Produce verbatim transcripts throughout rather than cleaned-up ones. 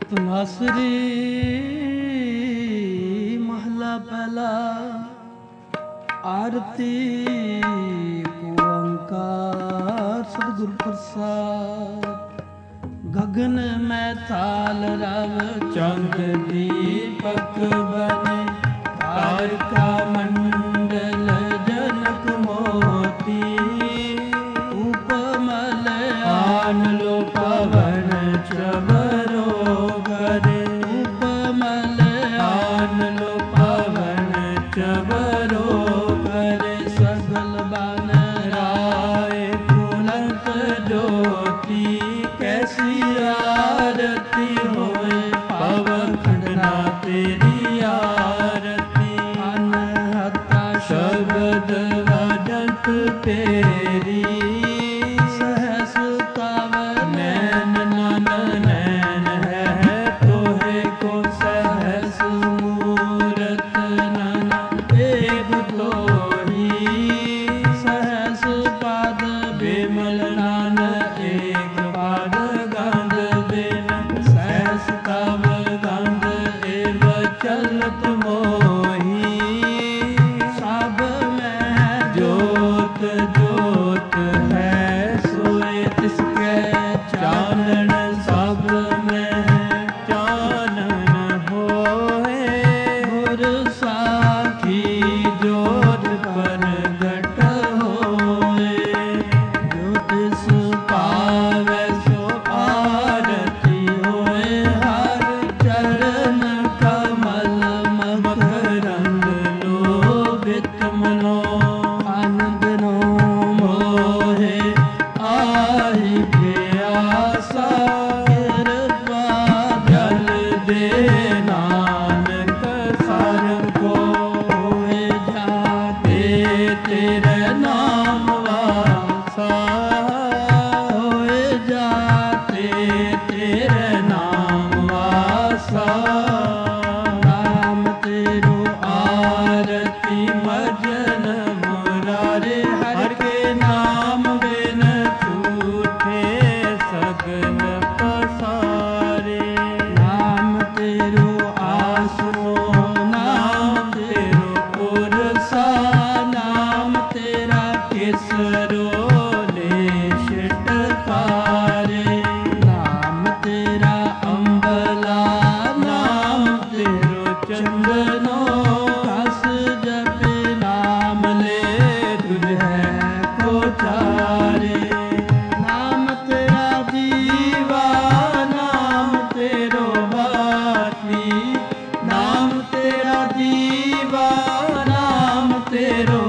ਤਨਾਸਰੀ ਮਹਲਾ ਪਹਿਲਾ। ਆਰਤੀ ਓੰਕਾਰ ਸਤਿਗੁਰ ਪ੍ਰਸਾਦ। ਗगन ਮੈਂ ਥਾਲ ਰਵ ਚੰਦ ਦੀਪਕ ਬਨੇ। ਤਾਰਿਕਾ ਮੰਡਲ ਜਨਕ ਮੋਤੀ। ਉਪਮਲ ਆਨ ਲੋ ਪਵਨ ਚਬਰੋ ਗਰੇ। ਉਪਮਲ ਆਨ ਲੋ ਪਵਨ ਚਬਰੋ ਗਰੇ। ਸਗਲ ਬਨ ਰਾਏ ਫੁਲੰਤ ਜੋਤੀ। कैसी आरती होए पवन खंडना तेरी आरती। अनहता शब्द वजंत तेरी। सहस तव नैन नन नैन है तोहे को। सहस मूरत नन एक तोही। सहस पद बिमल नन एक पाद। गंध बिन सहस तव गंध एव चलत मोही। सब में जोत जोत है सोए तिसके चानन। सब में चानन होए गुर साखी। जोत प्रगट होए जो तिस पावै सो आरती होए। हर चरण कमल मकरंद लोभित मनो। आनंद नो मोहे आहि प्यासा। कृपा जल दे नानक सारंग को। होए जाते तेरे नाम वासा। होए जाते तेरे नाम वासा। नाम तेरो आरती मजन मुरारे। हर के नाम बिन छूटे सगल पसारे। नाम तेरो आसनो नाम तेरो पुरसा। नाम तेरा किसरो लेशिट पारे। नाम तेरा अम्बला नाम तेरो चंदनो। कस जप नाम ले तुझ है को चारे। नाम तेरा जीवा नाम तेरो बाती। नाम तेरा जीवा नाम तेरो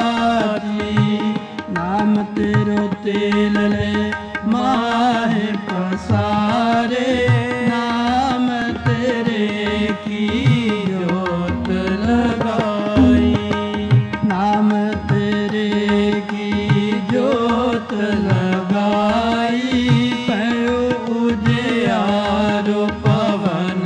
बाती। नाम तेरो तेल ले माहे पसारे। नाम तेरे की जोत लगाई। नाम तेरे की जोत लगाई। पयो उजियारो पवन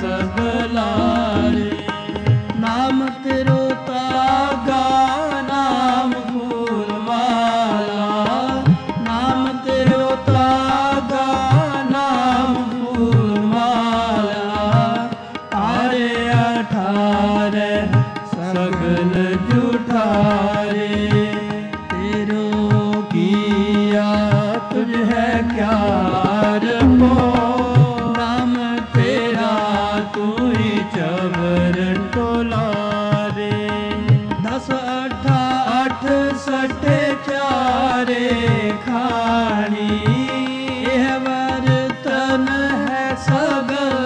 सबलारे। नाम तेरो तागा नाम फूल माला। नाम तेरो तागा नाम फूल माला। आरे अठारे सगल जुठारे। तेरो किया तुझ है क्या रखो। नाम तेरा तू ही चबर टोलारे। दस अठा अठ सटे चारे खानी। यह बर्तन है सगल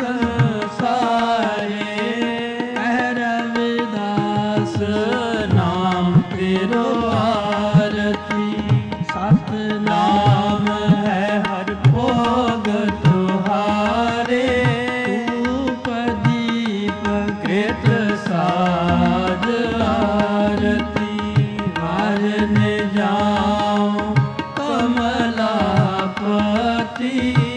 संसारे। कह रविदास नाम तेरो आरती। सत नाम है हर भोग तुहारे। धूप दीप कृत साज आरती। वारने जाऊं कमलापति।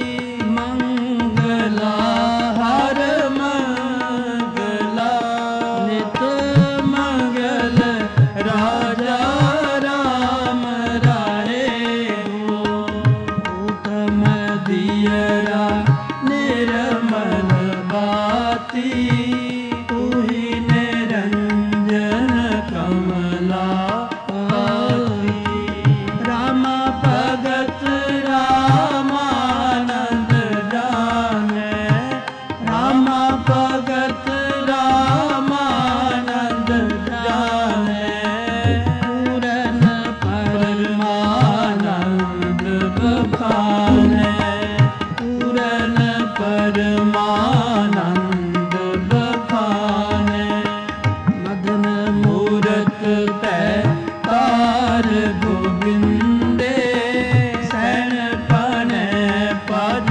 मंगला हर मंगला। नित मंगल राजा राम राय। उत्तम दियरा निर्मल बाती तू ही निरंजन कमला पाती। रामा भगत रामानंद जाने रामा भगत रामानंद जाने पूरन परमानंद बखाने पूरन परमानंद बखाने। मदन मूरत तै तार गोविंदे सैन पने पद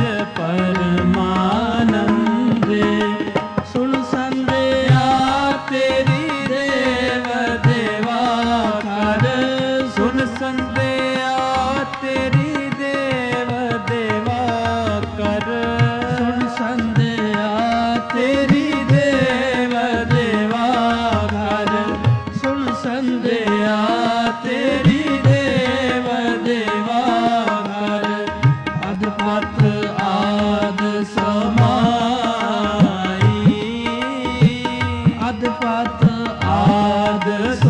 परमानंदे। सुन संध्या तेरी देव देवा कर सुन संध्या तेरी देव देवा कर सुन संध्या तेरी देव देवा कर सुन संध्या तेरी देव देवा कर। अधपत आद समाई अधपत आद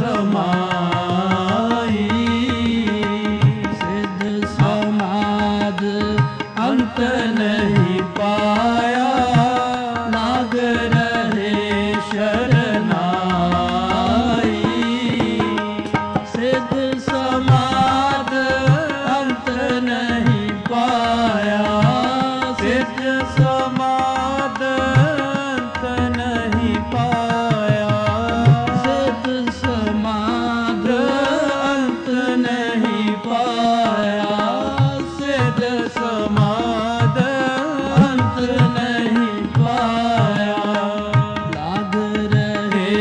समाई। सिद्ध समाद अंत नहीं पाया लाग रहे शरनाई। सिद्ध समाद अंत नहीं पाया सिद्ध समाद अंत नहीं पाया। सिद्ध समाद अंत नहीं पाया सिद्ध समाद अंत नहीं पाया। लाग रहे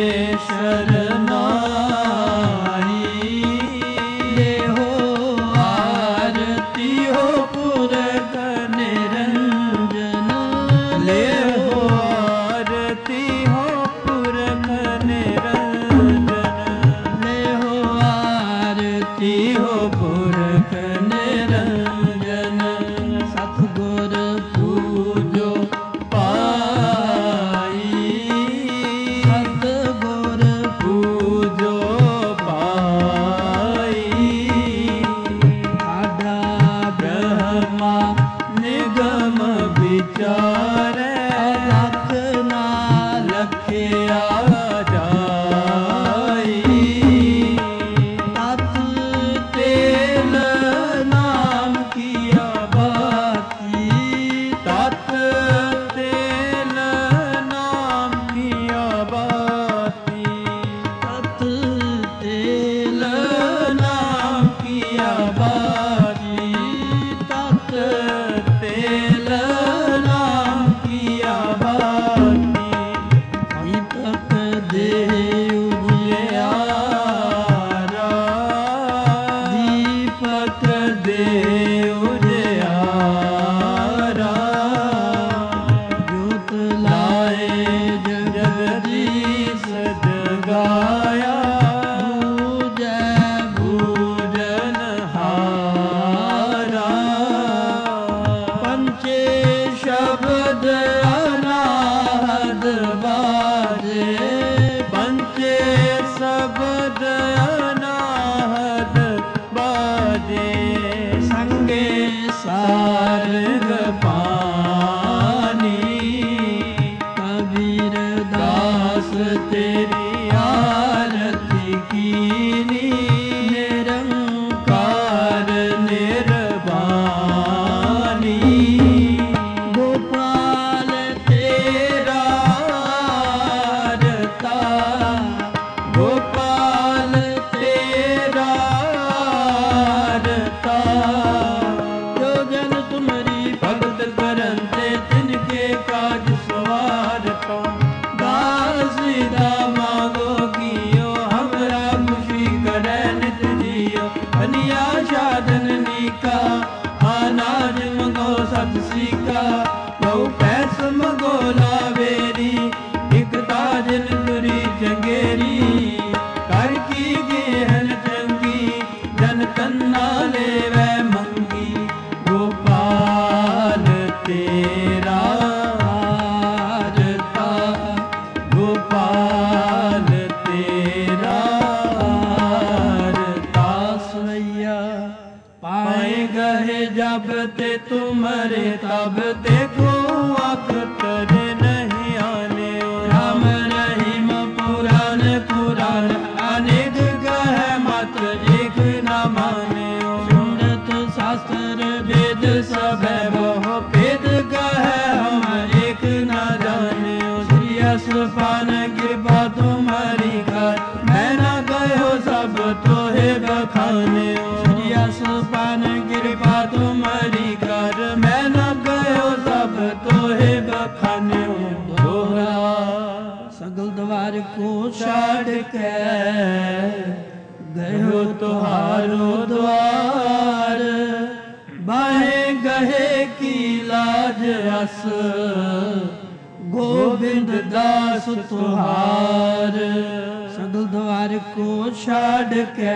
शरनाई ले हो आरती हो पुरख निरंजन ले हो आरती हो पुरख निरंजन ले हो आरती हो पुरख निरंजन। सतगुर पूजो पाई सतगुर पूजो पाई। आडा ब्रह्मा निगम विचारे लख ना लखिया जाई। तत तेल नाम किया बाती तत तेल नाम किया बाती। तत तेल नाम किया बाती तत तेल नाम किया बाती। दीपक दे उजियारा दीपक दे उजियारा। ज्योत लाए जगदीश जगाया भूजै भूजन हारा। पंचे शब्द अनाहद बाजे पंचे शब्द अनाहद बाजे। संगे सारंग पानी कबीर दास तेरी आरती कीनी। निरंकार निर्वाणी गोपाल तेरा रता गोपाल तेरा रता। जो जन तुम्हारी भगत करते तिनके काज सवारता। दास सीधा मांगो कियो हमरा खुशी करे नित जियो। अनिया साधन नीका अनाज मंगो सत सीका। बहु पैस मंगो लावेरी एक ताजन तुरी चंगेरी। कर की गेहन चंगी जन तन्ना लेवे मंगी। गोपाल तेरा मरे तब देखो अख्तर नहीं आने। राम रहीम पुराण पुराण अनेक कह मात्र एक न माने। सुनत शास्त्र वेद सब बहु भेद कह हम एक न जाने। श्री असपान कृपा तुम्हारी कर मैं न गयो सब तोहे बखाने। श्री असपान कृपा तुम्हारी कर मैं न गयो सब तोहे बखाने। दोहरा सगल द्वार को छाड़ के गयो तुहारो द्वार। बाहे गहे की लाज अस गोविंद दास तुहार। सगल द्वार को छाड़ के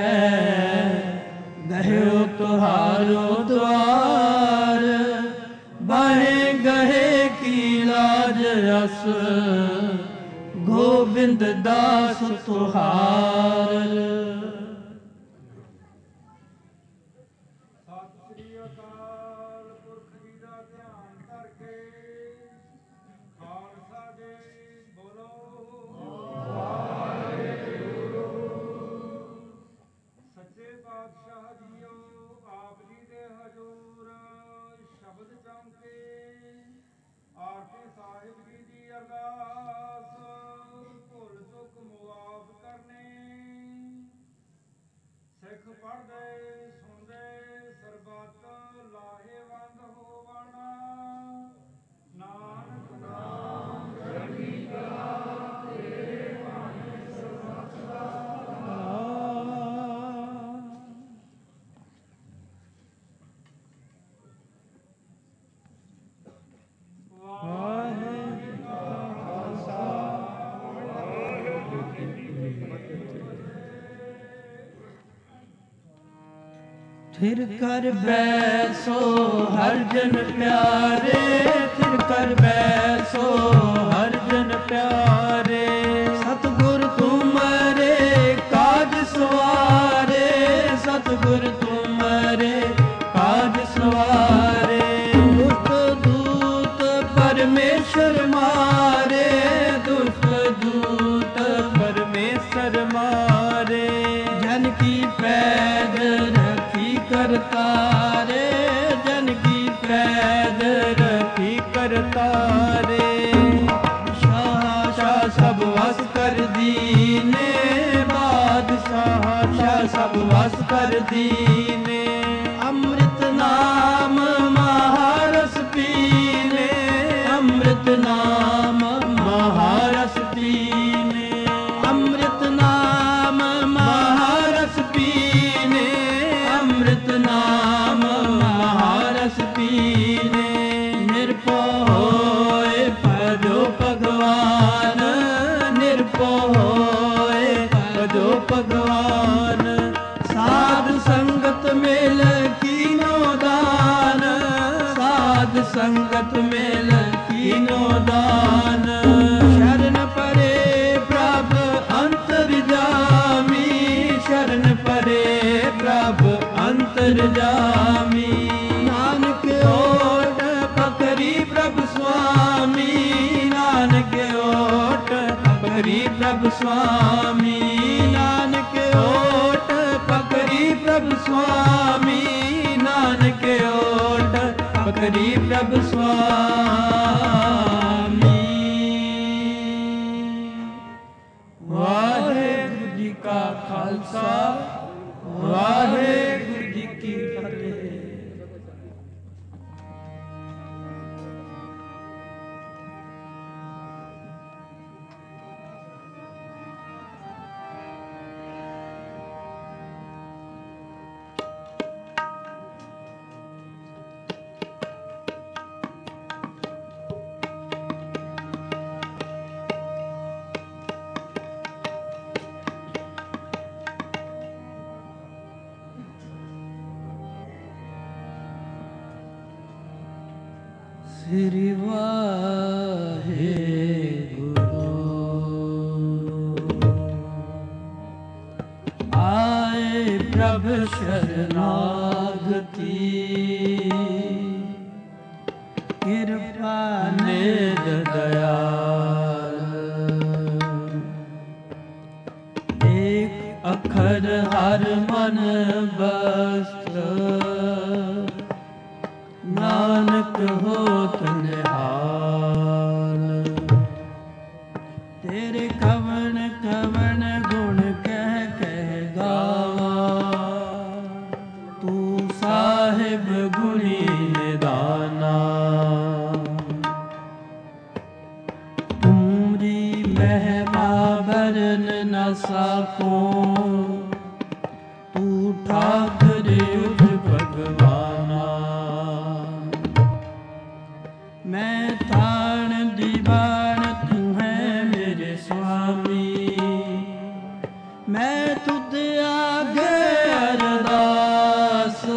गयो तुहारो द्वार। बाहे गहे की लाज अस गोविंद दास तुहार। फिर कर बैसो हर जन प्यारे। फिर कर बैसो हर जन प्यारे। सतगुर तुम्हारे काज सवारे। सतगुर तुम्हारे काज सवारे। दुष्ट दूत परमेश्वर मारे। दुष्ट दूत परमेश्वर मारे। जन की पैद करतारे। जन की पैद रखी करतारे। शाह शाह सब वस कर दीने। बादशाह शाह सब वस कर दीने। अमृत नाम महारस पीने। अमृत नाम महारस पीने। अमृत नाम महारस पीने। अमृत नाम महारस पीने। निरपो होए भजो भगवान। निरपो होए भजो भगवान। साध संगत मेल कीनो दान। साध संगत मेल कीनो दान। शरण परे प्रभ अंतर्जामी। शरण परे प्रभ अंतर्जामी। नानक ओट पकड़ी प्रभु स्वामी। नानक ओट पकड़ी प्रभु स्वामी। नानक ओट पकड़ी प्रभु स्वामी। नानक ओट पकड़ी प्रभु स्वामी। वाहेगुरु जी का खालसा वाहेगुरु जी की फतेह। श्री वाहेगुरु आए प्रभु शरणागति। ਕਿਰਪਾ ਨਿਧ ਦਇਆਲ। ਏਕ ਅਖਰ ਹਰ ਮਨ ਬਸਤ, ਨਾਨਕ ਹੋਤ ਨਿਹਾਲ। ਤੇਰੇ ਕਵਣ ਕਵਣ ਗੁਣ ਕਹਿ ਕਹਿ ਗਾਵਾ, ਤੂੰ ਸਾਹਿਬ ਗੁਣੀ ਨਿਦਾਨਾ। ਤੁਮਰੀ ਮਹਿਮਾ ਬਰਨ ਨ ਸਾਕੋ, ਤੂੰ ਠਾਕੁਰ ਉਜ ਭਗਵਾਨਾ। ਮੈਂ ਤਾਣ ਦੀਵਾਨ ਤੂੰ ਹੈ ਮੇਰੇ ਸੁਆਮੀ, ਮੈਂ ਤੁਧ ਆਗੇ ਅਰਦਾਸ।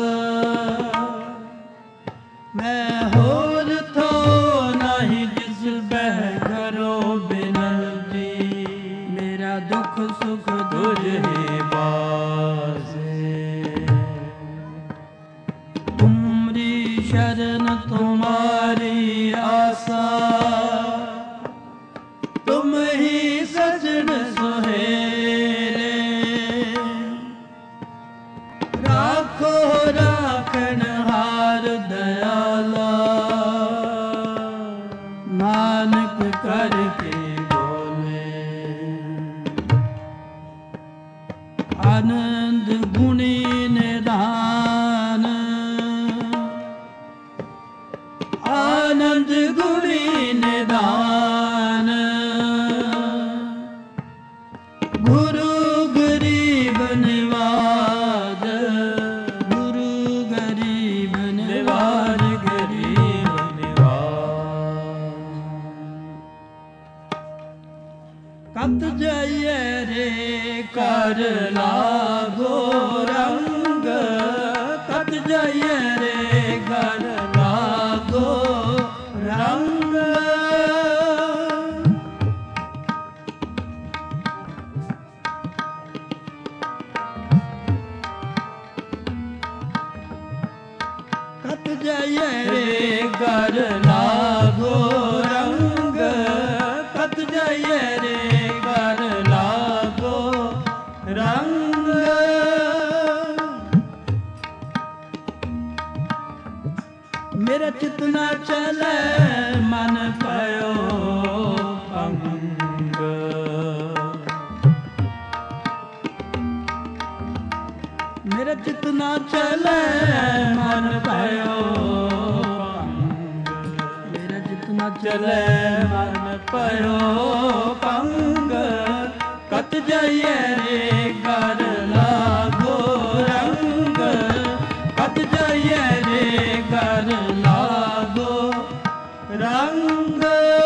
ਮੈਂ ਹੋਰ ਥੋ ਨਹੀਂ ਜਿਸ ਬਹਿ ਕਰੋ ਬਿਨਤੀ, ਮੇਰਾ ਦੁੱਖ ਸੁਖ ਤੁਝ ਹੀ ਬਾਸੇ। ਤੁਮਰੀ ਸ਼ਰਨ ਤੁਮਾਰੀ ਆਸਾ, ਤੁਮ ਹੀ ਸਜਣ ਸੁਹੇਲੇ। ਰਾਖੋ ਰਾਖਣ ਹਾਰ ਦਇਆਲਾ, ਨਾਨਕ ਕਰਕੇ ਬੋਲੇ। ਆਨੰਦ ਗੁਣੀ ਨਿਧਾਨ, ਆਨੰਦ ਗੁਣੀ ਨਿਧਾਨ। ਗੁਰੂ ਗਰੀਬ ਨਿਵਾਜ, ਗੁਰੂ ਗਰੀਬ ਨਿਵਾਜ, ਗਰੀਬ ਨਿਵਾਜ। ਕਤ ਜਾਈਏ ਰੇ ਕਰ ਲਾਗੋ ਰੰਗ, ਕਤ ਜਾਈਏ ਰੇ ਕਰ ਲਾਗੋ ਰੰਗ। ਕਤ ਜਾਈਏ ਰੇ ਕਰ ਲਾਗੋ ਰੰਗ, ਕਤ ਜਾਈਏ ਰੇ ਕਰ ਲਾਗੋ ਰੰਗ। ਮੇਰਾ ਚਿਤ ਨਾ ਚਲੇ ਮਨ ਪਇਓ ਭੰਗ। ਮੇਰਾ ਚਿਤ ਨਾ ਚਲੇ ਮਨ ਪਇਓ ਭੰਗ। ਮੇਰਾ ਚਿਤ ਨਾ ਚਲੇ ਮਨ ਪਇਓ ਭੰਗ। ਕਤ ਜਾਈਏ ਰੇ ਕਰ ਲਾਗੋ ਰੰਗ, ਕਤ ਜਾਈਏ ਰੇ ਕਰ ਲਾਗੋ ਰੰਗ।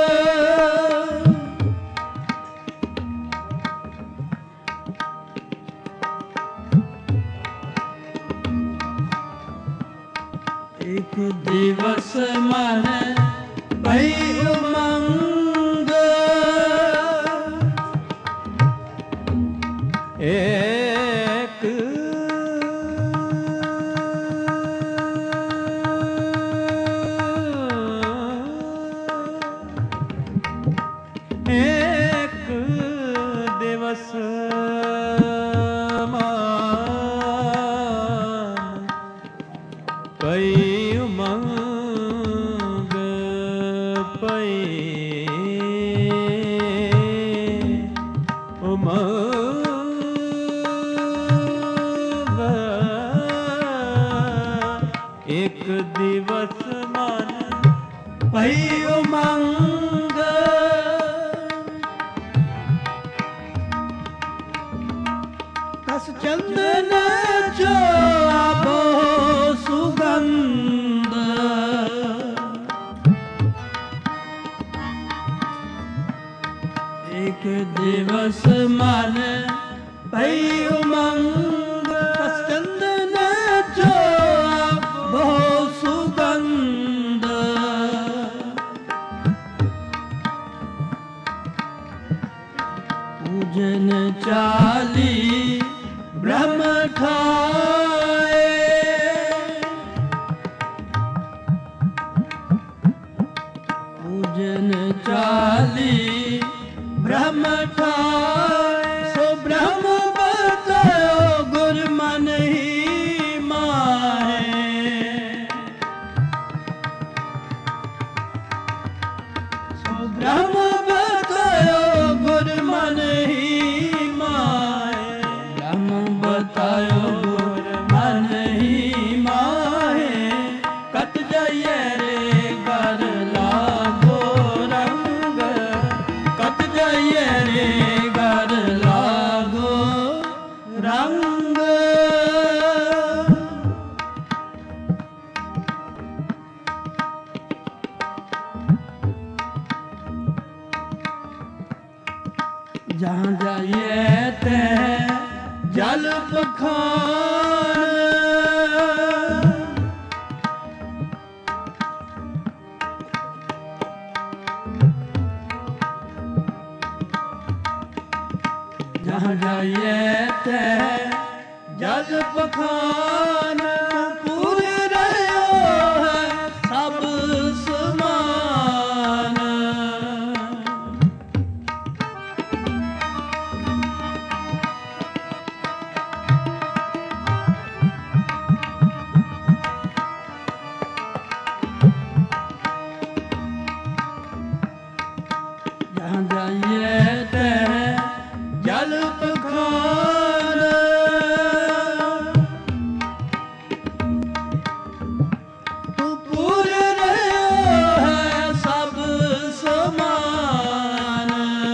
ਇੱਕ ਦਿਵਸ ਮਨ ਭਈ ਉਮੰਗ, ਇੱਕ ਇੱਕ ਦਿਵਸ ਮਨ ਭਈ ਉਮੰਗ, ਭਈ ਉਮੰਗ। ਇੱਕ ਦਿਵਸ ਮਨ ਭਈ ਉਮੰਗ, ਕਸ ਚੰਦਨ ਜੋ ਆਭੋ ਸੁਗੰਧ। ਇੱਕ ਦਿਵਸ ਮਨ ਭਈ ਉਮੰਗ, ਕਸ ਚੰਦਨ ਜੋ ਆਭੋ ਸੁਗੰਧ। ਪੂਜਨ ਚਾਲੀ ਬ੍ਰਹਮ ਠਾਏ, भजन चाली ब्रह्म ठाए सो ब्रह्म बतायो गुर मन ही माहे सो ब्रह्म बतायो गुर मन ही माहे ब्रह्म बतायो गुर मन ही माहे कत जाइए रे घर लागो रंग कत जाइए रे घर लागो रंग जहाँ जाइए ते जल पखान जहाँ जाइए ते जल पखान पूरे रहो है सब समान जहाँ जाइए ते जल पखान तू पूरे रहो है सब समान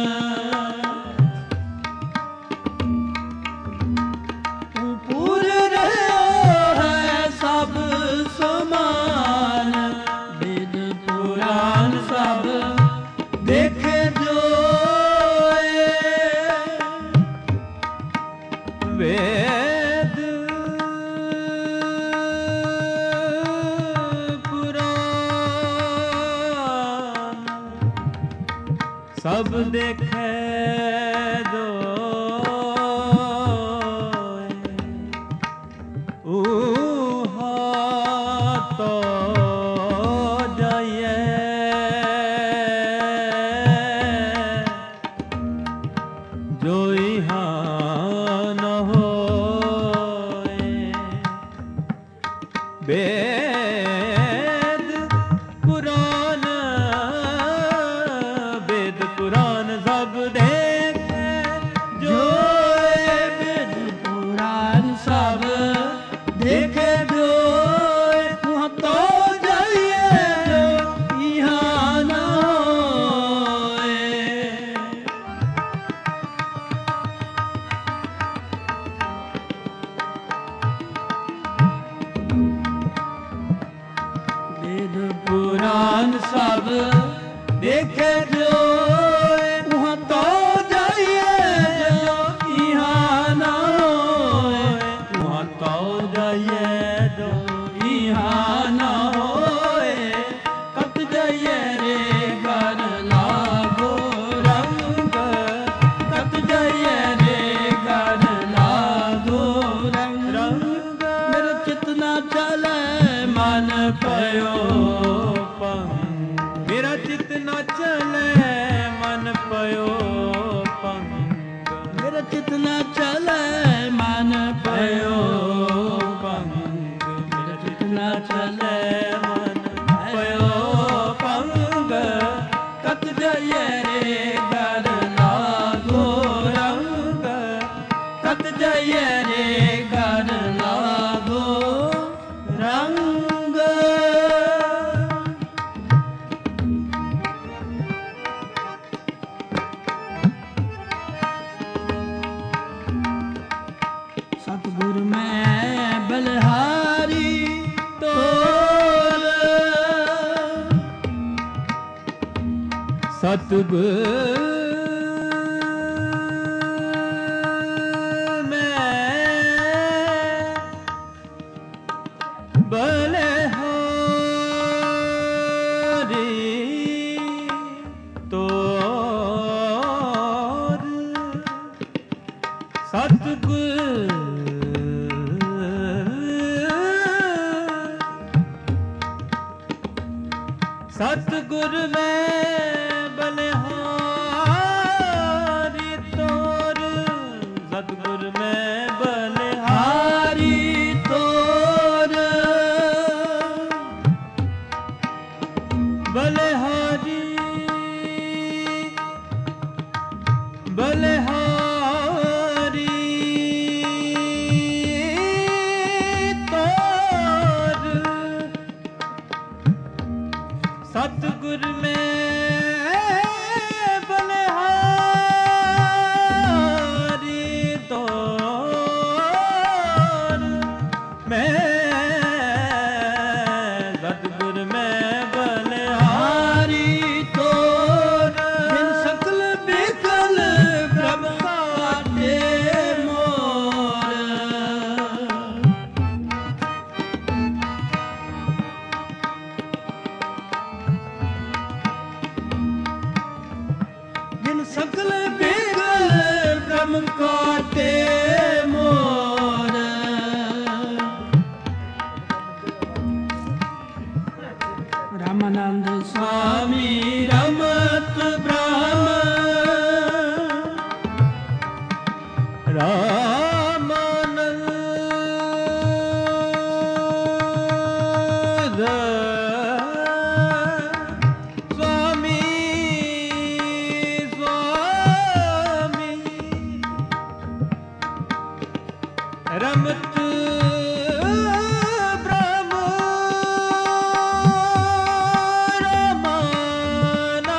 तू पूरे रहो है सब समान वेद पुराण सब देखे जो वेद पुराण सब देखे दो ऊहा तो जाइए जो यहाँ न होए वेद पुराण वेद पुराण सब देखे जो वेद पुराण सब देखे जो वहाँ तो जाइए जो यहाँ न होए वेद पुराण सब देखे जो वहाँ तो जाइए जो यहाँ न होए वहाँ तो जाइए जो यहाँ न होए कत जाइए रे घर लागो रंग कत जाइए रे घर लागो रंग रंग मेरा चित ना चले मन पयो पंग मेरा चित न चले मन पयो पंग मेरा चित न चले मन पयो पंग मेरा चित न चले मन पयो पंग कत जाइए रे घर लागो रंग कत जाइए रे घर लागो रंग सतगुर में बलिहारी तोल सतगुर सतगुर में बलिहारी तोर, सतगुर में बलिहारी तोर, बलिहारी बलिहारी तोर, सतगुर में बलिहारी तोर, मैं सतगुर में बलिहारी तोर, जिन सकल बिकल ब्रह्म काटे मोर, जिन सकल बिकल ब्रह्म काटे मोर, रामानंद स्वामी रमत ब्रह्म, रामानंद स्वामी स्वामी रमत ब्रह्म, रामानंद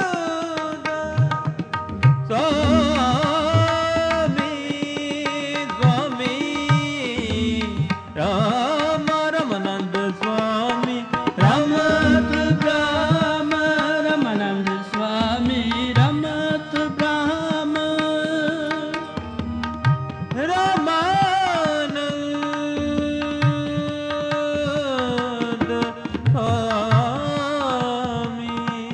स्वामी स्वामी राम रामानंद स्वामी रमत ब्रह्म, रामानंद स्वामी रमत ब्रह्म, रामानंद स्वामी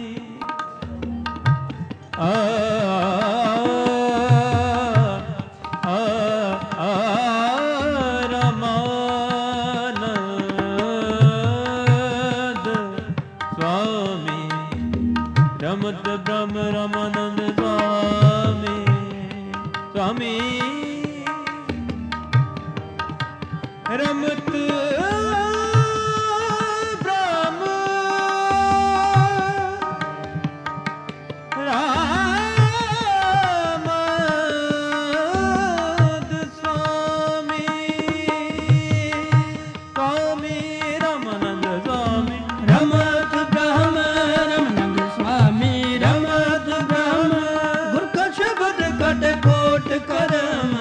आ आ आ रामानंद स्वामी रमत ब्रह्म, रामानंद स्वामी स्वामी रमत ब्रह्म, रामानंद स्वामी स्वामी रामानंद स्वामी रमत ब्रह्म, रामानंद स्वामी रमत ब्रह्म, गुर का शब्द कट कोट करम,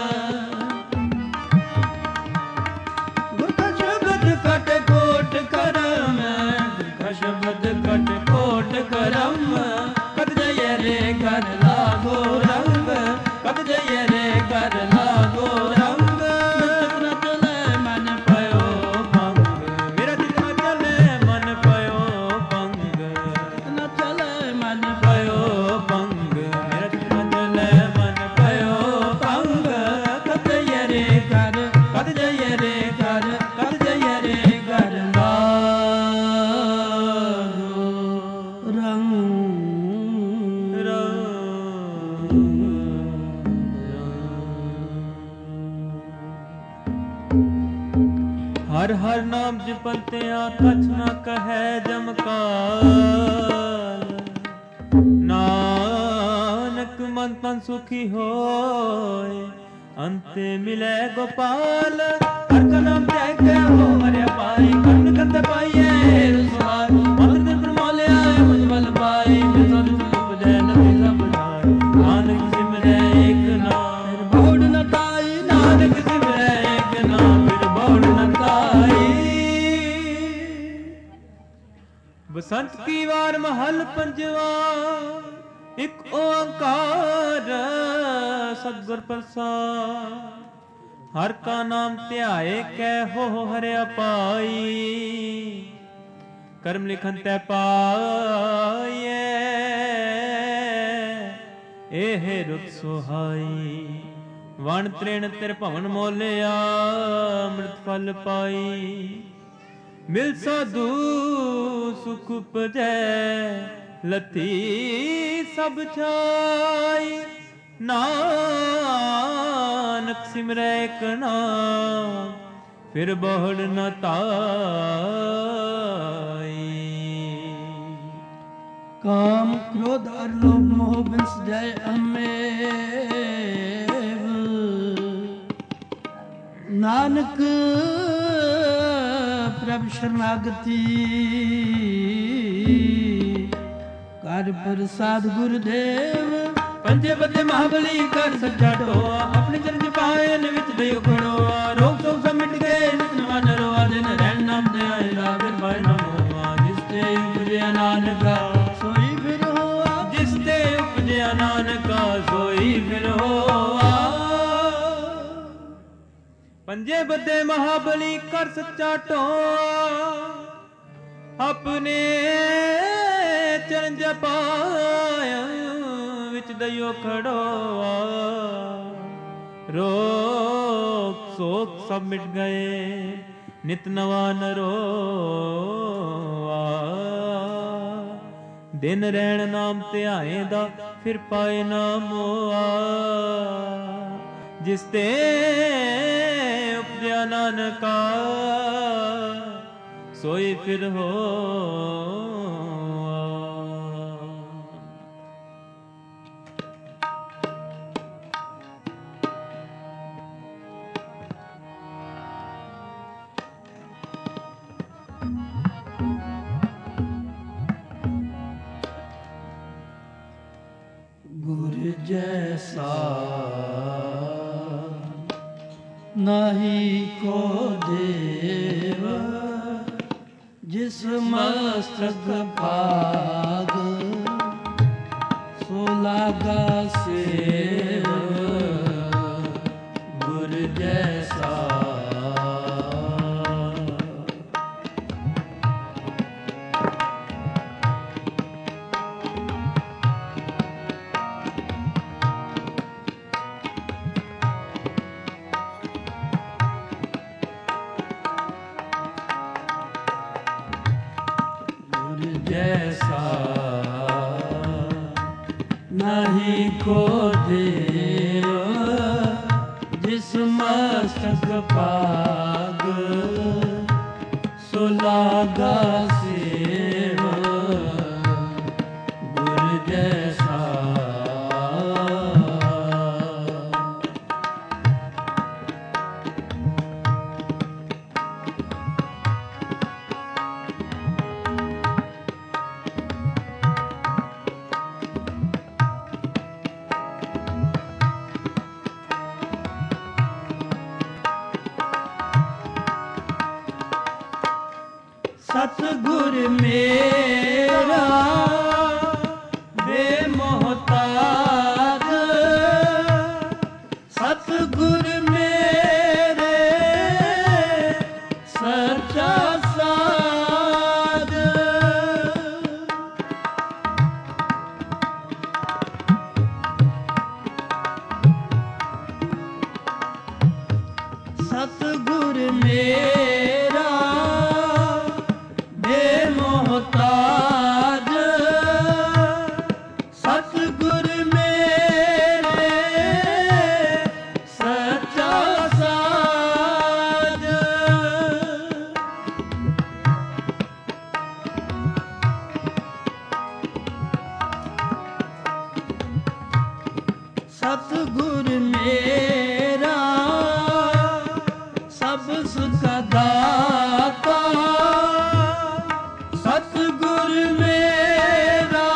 गुर का शब्द कट कोट करम, गुर का शब्द कट कोट करम, कद जय रे कर लागो रंग, कद जय रे कर लागो रंग, मेरा चित न चले मन पयो भंग, मेरा चित न चले मन पयो भंग, न चले मन पयो भंग, मेरा चित न चले मन पयो भंग, कद जय रे कर, कद जय रे कर, कद जय रे कर लागो रंग हर हर नाम जपंत्या कछ न कहे जमकाल, नानक मन तन सुखी होए, अंते मिले गोपाल, हर का नाम त्यागे हो हरे पाई, कंद कंद पाइए रुसवार, मंत्र दिन प्रमोले आए मुझ बल पाई, बिसो दिन उपजय नदी सब जाए, नानक सिमरे एक नाम बहुड़ न ताई, नानक सिमरे एक नाम फिर बहुड़ न ताई। बसंत की वार महल पंजवा, एक ओंकार सतगुर प्रसाद, हर का नाम ध्याए कै हो हरिया पाई, कर्म लिखन तै पाए एह रुत सुहाई, वण तृण तिर भवन मोलिया अमृत फल पाई, मिल साधु ਸੁਖ ਉਪਜੈ, ਲਤੀ ਸਭ ਛਾਈ। ਨਾਨਕ ਸਿਮਰੈ ਇਕ ਨਾਮ, ਫਿਰ ਬਹੁੜ ਨ ਤਾਈ। ਕਾਮ ਕ੍ਰੋਧ ਅਰ ਲੋਭ ਮੋਹ ਬਿਨਸ ਜਾਏ ਅਮੇਵ। ਨਾਨਕ ਪ੍ਰਭ ਸ਼ਰਨਾਗਤੀ, ਕਰ ਪ੍ਰਸਾਦ ਗੁਰਦੇਵ। ਪੰਜੇ ਬੱਦੇ ਮਹਾਬਲੀ ਕਰ ਸੱਚਾ ਢੋਆ, ਆਪਣੇ ਚਰਨ ਪਾਇਨ ਵਿੱਚ ਦੇ ਉਖੜੋਆ। ਰੋਗ ਸੋਗ ਸਭ ਮਿਟ ਗਏ ਨਿਤ ਨਵਾ ਨਰੋਆ, ਦਿਨ ਰਹਿਣ ਨਾਮ ਤੇ ਆਏ ਲਾਗਰ ਪਾਇ ਨਮੋਆ। ਜਿਸ ਤੇ ਉਪਜਿਆ ਨਾਨਕਾ ਸੋਈ ਫਿਰ ਹੋਆ, ਜਿਸ ਤੇ ਉਪਜਿਆ ਨਾਨਕਾ ਸੋਈ ਫਿਰ ਹੋਆ। ਪੰਜੇ ਬੱਦੇ ਮਹਾਬਲੀ ਕਰ ਸੱਚਾ ਢੋਆ, ਆਪਣੇ ਚਰਨ ਜਪਾਇਆ ਵਿੱਚ ਦਇਓ ਖੜੋਆ। ਰੋਗ ਸੋਗ ਸਭ ਮਿਟ ਗਏ ਨਿਤ ਨਵਾ ਨਰੋਆ। ਦਿਨ ਰਹਿਣ ਨਾਮ ਧਿਆਏ ਦਾ ਫਿਰ ਪਾਏ ਨਾ ਮੋਆ। ਜਿਸ ਤੇ ਉਪਜਿਆ ਨਾਨਕਾ ਸੋਈ ਫਿਰ ਹੋਆ। ਗੁਰ ਜੈਸਾ ਨਾਹੀ ਕੋ ਦੇਵ, ਜਿਸ ਮਸਤਕ ਭਾਗ ਸੋ ਲਾਗਾ ਸੇਵ। ਗੁਰ ਜੈਸਾ ਜੈਸਾ ਨਹੀਂ ਕੋ ਦੇਵ, ਜਿਸ ਮਸਤਕ ਭਾਗ ਸੋ ਲਾਗਾ ਸੇਵ। ਗੁਰ ਜੈਸਾ ਸਤਿਗੁਰ ਮੇਰਾ ਬੇਮੋਹਤਾਜ, ਸਤਿਗੁਰ ਮੇਰੇ ਸੱਚਾ ਸਾਧ। ਸਤਿਗੁਰ ਮੇਰਾ ਬੇਮੋਹਤਾਜ, ਸਤਿਗੁਰ ਮੇਰੇ ਸੱਚਾ ਸਾਧ। ਸਤਿਗੁਰ ਮੇਰਾ ਸਭ ਸੁਖ ਦਾਤਾ, ਸਤਿਗੁਰ ਮੇਰਾ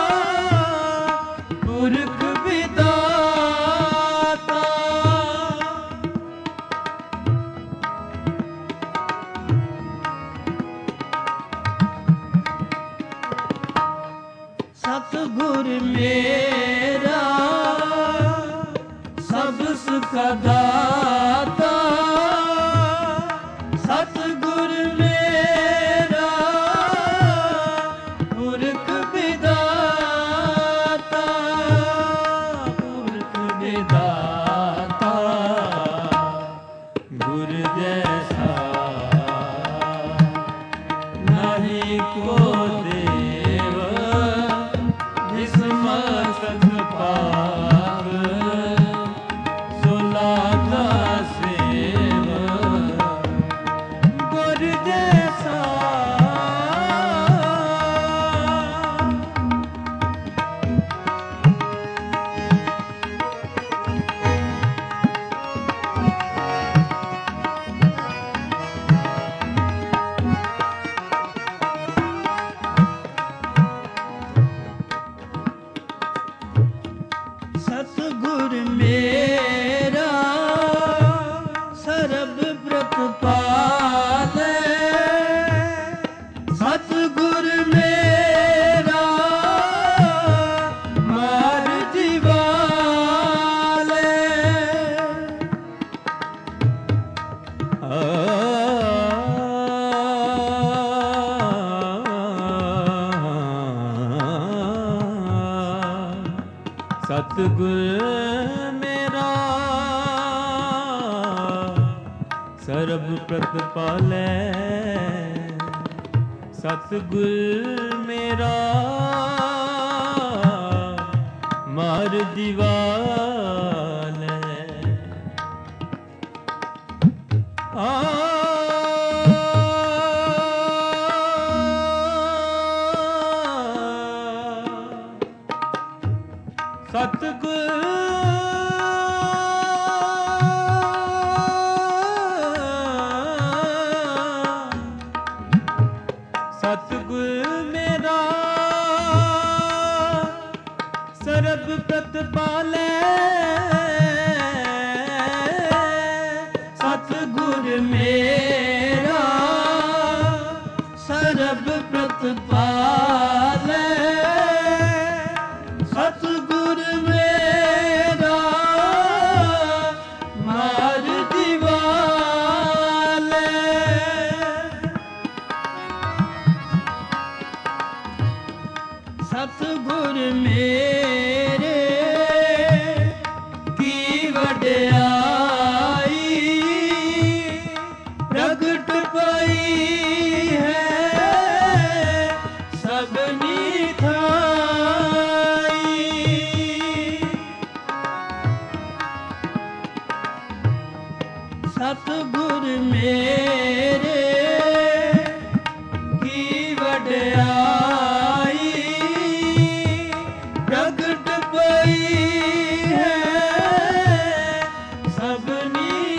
ਪੁਰਖ ਵਿਦਾਤਾ। ਸਤਿਗੁਰ ਮੇਰਾ ਸਭ ਸੁਖ ਦਾਤਾ, ਸਤਿਗੁਰ ਮੇਰਾ ਪੁਰਖ ਵਿਦਾਤਾ। ਪੁਰਖ ਵਿਦਾਤਾ ਗੁਰ ਜੈਸਾ ਨਹੀਂ ਕੋ ਸਤਿਗੁਰ ਮੇਰਾ ਸਰਬ ਪ੍ਰਤਪਾਲੈ, ਸਤਿਗੁਰ ਮੇਰਾ ਮਾਰ ਦਿਵਾਲੈ। ਸਤਿਗੁਰ ਮੇਰਾ ਸਰਬ ਪ੍ਰਤਪਾਲੈ, ਸਤਿਗੁਰ ਮੇਰਾ ਮਾਰ ਦਿਵਾਲੈ। ਆ ਸਤਿਗੁਰ ਸਤਿਗੁਰ ਮੇਰਾ ਸਰਬ ਪ੍ਰਤਪਾਲੈ, ਸਤਿਗੁਰ ਮੇਰਾ ਸਰਬ ਪ੍ਰਤਪਾਲੈ, ਸਤਿਗੁਰ ਮੇਰਾ ਮਾਰ ਦਿਵਾਲੈ। ਸਤਿਗੁਰ ਮੇਰੇ ਕੀ ਵਡਿਆਈ ਪ੍ਰਗਟ ਪਈ ਹੈ ਸਭਨੀ ਥਾਈ। ਸਤਿਗੁਰ ਮੇਰੇ ਕੀ ਵਡਿਆਈ ਪ੍ਰਗਟ ਪਈ ਹੈ ਸਭਨੀ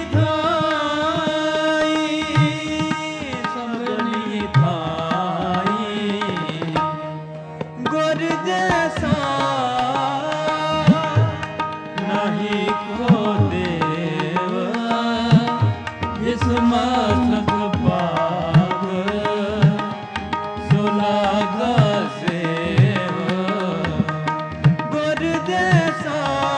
ਥਾਈ, ਸਭਨੀ ਥਾਈ। ਗੁਰ ਜੈਸਾ ਨਹੀਂ ਕੋ ਦੇਵ, ਜਿਸ ਮਾਤ੍ਰ ਭਾਗ ਸੁਲਾਗਾ ਸੇਵ। ਗੁਰ ਜੈਸਾ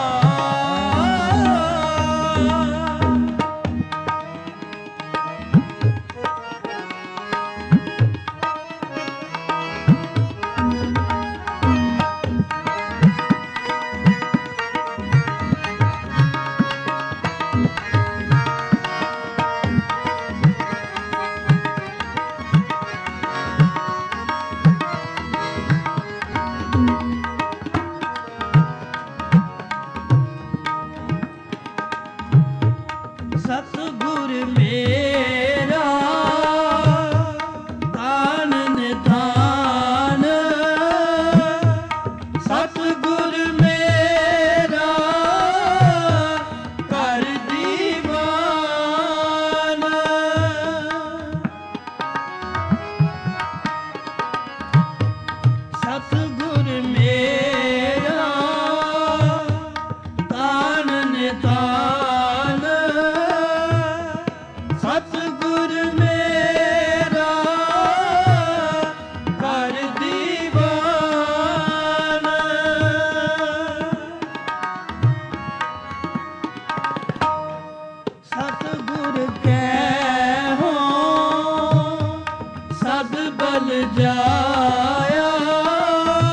ਸਤਿਗੁਰ ਮੇਰਾ ਤਾਨ ਨਿਧਾਨ, ਸਤਿਗੁਰ ਮੇਰਾ ਕਰ ਦੀਵਾਨ। ਸਤਿਗੁਰ ਮੇਰਾ ਤਾਨ ਨਿਧਾਨ, ਸਤਿਗੁਰ ਮੇਰਾ ਕਰ ਦੀਵਾਨ। ਸਤਿਗੁਰ ਕੈਹੋ ਸਦ ਬਲ ਜਾਇਆ,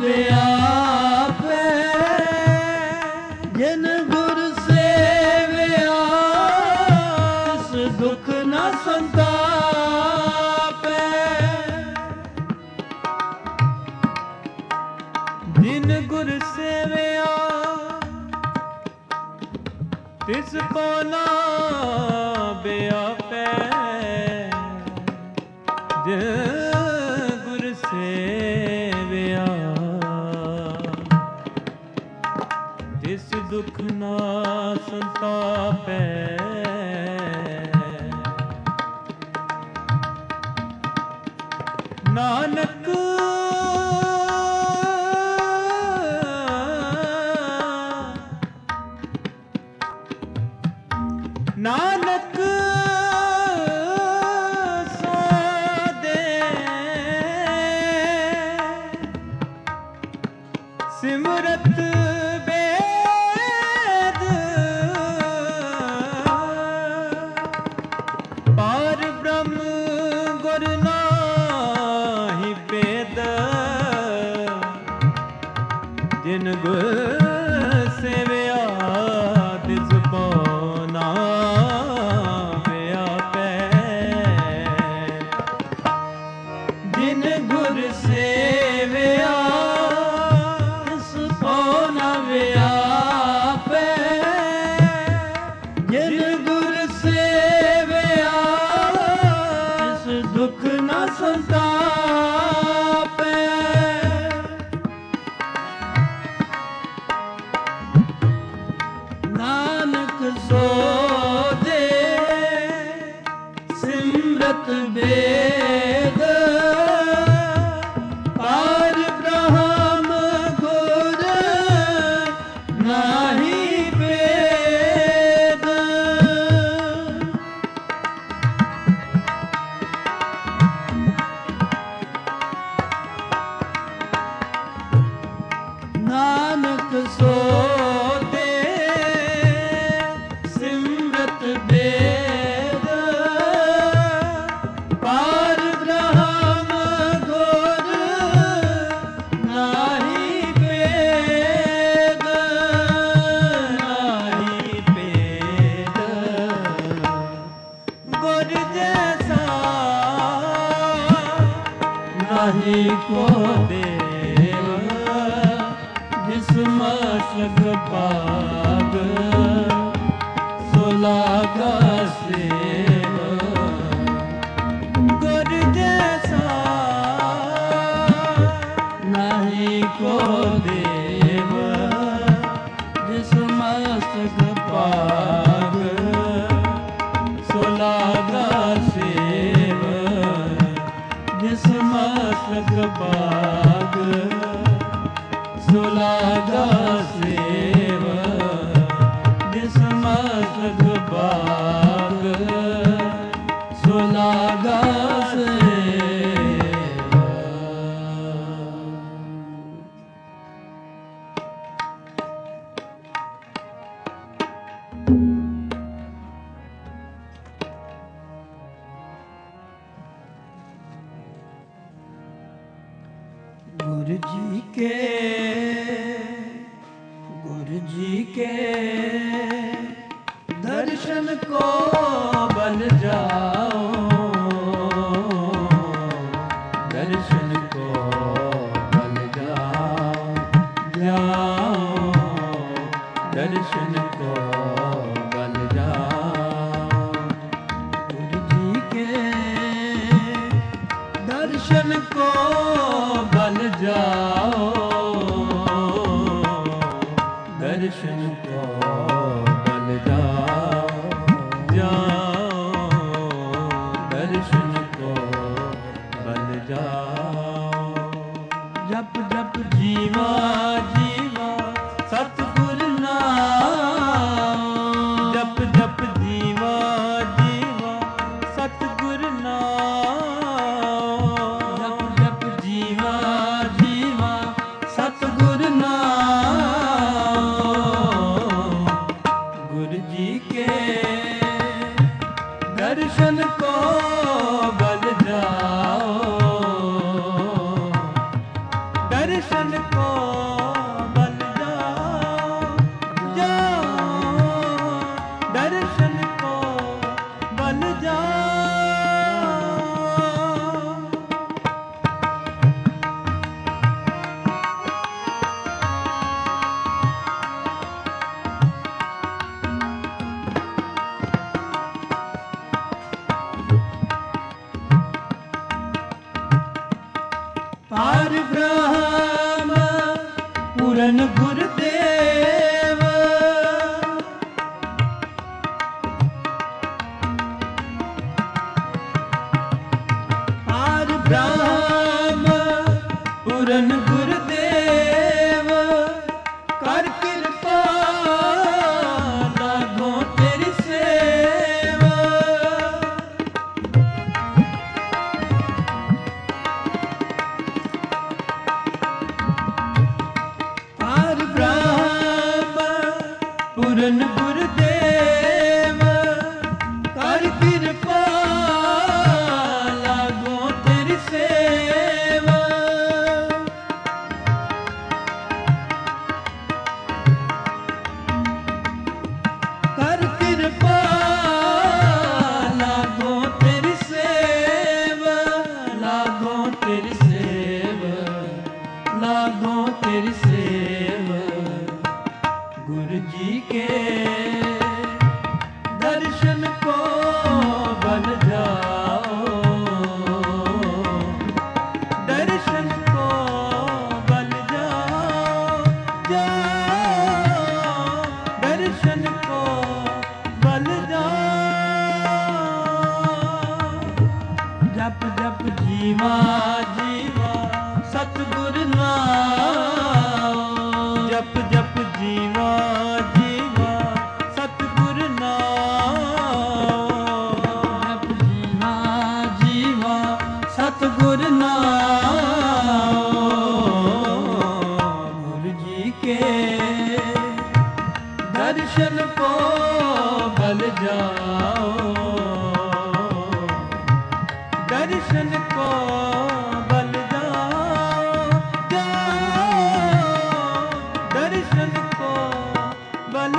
ਵਿਆਪੈ ਜਿਨ ਗੁਰ ਸੇਵਿਆ ਤਿਸ ਦੁਖ ਨਾ ਸੰਤਾਪੈ ਜਿਨ ਗੁਰ ਸੇਵਿਆ ਤਿਸ ਪਉ ਵਿਆਪੈ ਜਿਨ ਗੁਰ ਸੇਵਿਆ ਤਿਸ ਦੁਖ ਨਾ ਸੰਤਾਪੈ ਨਾਨਕ ਨਾਨਕ ਸੋ ਦੇ ਸਿਮਰਤ ਬੇਦ ਪਾਰ ਬ੍ਰਹਮ ਗੁਰ ਨਾਹੀ ਭੇਦ ਜਿਨ ਗੁਰ ਸੇਵਿਆ ਤਿਸ ਪਉ ਨਾ ਵਿਆਪੈ ਜਿਨ ਗੁਰ ਸੇਵਿਆ ਤਿਸ ਪਉ ਨਾ ਵਿਆਪੈ ਜਿਨ ਗੁਰ ਸੇਵਿਆ ਤਿਸ ਦੁਖ ਨਾ ਸੰਤਾਪੈ ਨਾਨਕ ਸੋ ਦੇ ਸਿਮਰਤ ਬੇਦ ਪਾਰ ਬ੍ਰਹਮ ਗੁਰ ਨਾਹੀ ਭੇਦ ਨਾਨਕ ਸੋ ਸਿਮਰਤ ਬੇਦ ਪਾਰ ਬ੍ਰਹਮ ਗੁਰ ਨਾਹੀ ਭੇਦ ਨਾਹੀ ਭੇਦ ਗੁਰ ਜੈਸਾ ਨਾਹੀ ਕੋ ਦੇਵ ਜਿਸ ਮਸਲਕ ਪਾਗ ਲਾਗਾ ਸੇਵ ਗੁਰ ਜੈਸਾ ਨਾਹੀ ਕੋ ਦੇਵ ਜਿਸ ਮਸਤਕ ਪਾਗ ਸੋ ਲਾਗਾ ਸੇਵ ਜਿਸ ਮਸਤਕ ਪਾਗ ਸੋ ਲਾਗਾ ਸੇਵ ਜਿਸ ਮਸਤਕ ਬਾਗ ਸੋ ਲਾਗਾ ਸੇਵਾ। गुरु जी के गुरु जी के दर्शन को बन जाओ दर्शन को बन जाओ जाओ दर्शन को बन जाओ गुरु जी के दर्शन को बन जाओ दर्शन को बन जाओ जाओ दर्शन को बन जाओ जप जप जीवा जीवा सतगुर नाम जप जप जीवा जीवा सतगुर नाम जप जप जीवा जीवा सतगुर नाम गुरु जी के दर्शन को बन जाओ दर्शन को पार ब्रह्म पूरन गुरुदेव पार ब्रह्म पूरन गुरुदेव कर कृपा लागो तेरी सेवा पार ब्रह्म पूरन गुरुदेव कर कृपा लागो तेरी सेवा कर कृपा लागो तेरी सेवा लागो तेरी सेवा लागो तेरी सेवा गुरु जी के दर्शन को बन जाओ दर्शन को बन जाओ जाओ दर्शन को बन जाओ जप जप जीवा जीवा सतगुर नाम जप जप जीवा जीवा सतगुर नाम जप जीवा जीवा सतगुर नाम गुरु जी के दर्शन को बल जाओ दर्शन को बल जाओ जाओ दर्शन को बल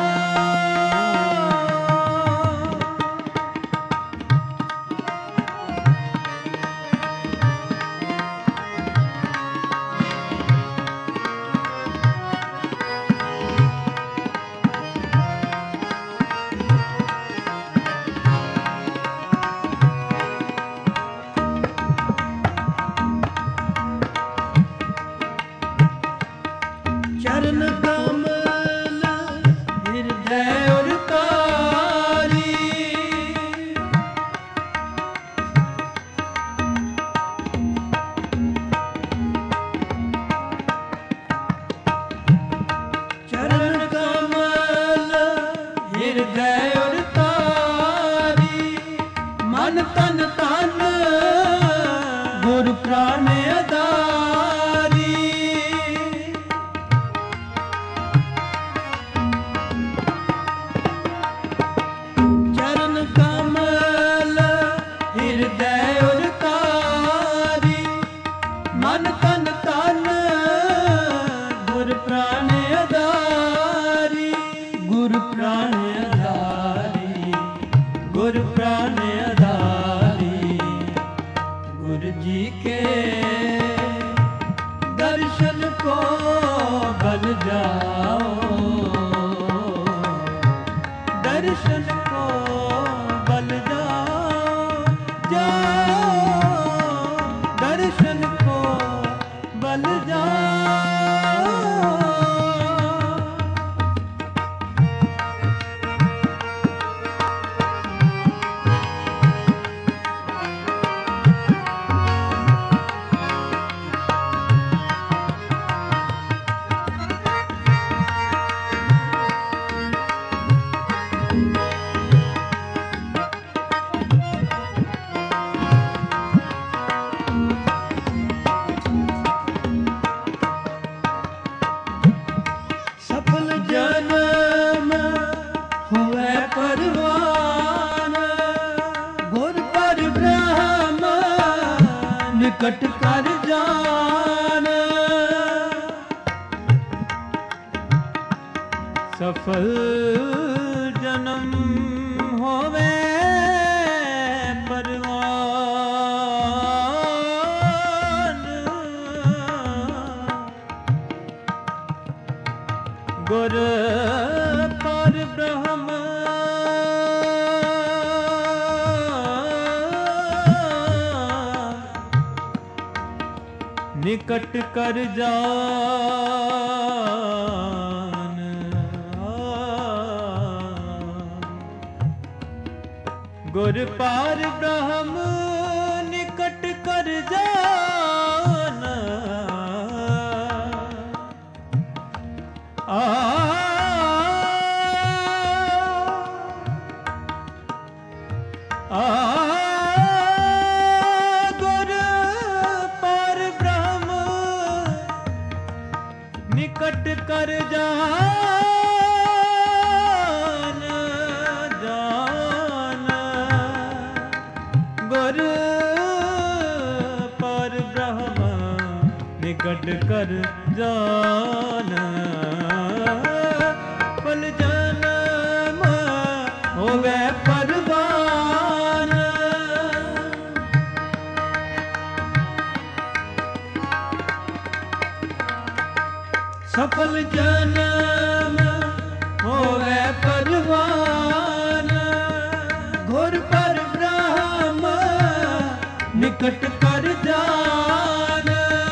जाओ चरण कमल हृदय और तारी चरण कमल हृदय और तारी मन तन तन गुरु प्राण आधारी चरण कमल हृदय और तारी मन तन तन गुर प्राण आधारी गुर प्राण आधारी गुर प्राण आधारी गुरु जी के दर्शन को बल जाओ दर्शन को बल जाओ जाओ दर्शन को बल जाओ सफल जन्म हुए परवान गुर पर ब्रह्म निकट कर जान सफल जन्म होवे परवान गुर पर ब्रह्म निकट कर जान। गुर पार ब्रह्म निकट कर जान। आ आ गुर पार ब्रह्म निकट कर जान। जान गुर पार ब्रह्म निकट कर जान। पल जन्म होवे परवान। सफल जन्म होवे परवान। घोर पर ब्रह्म निकट कर जान।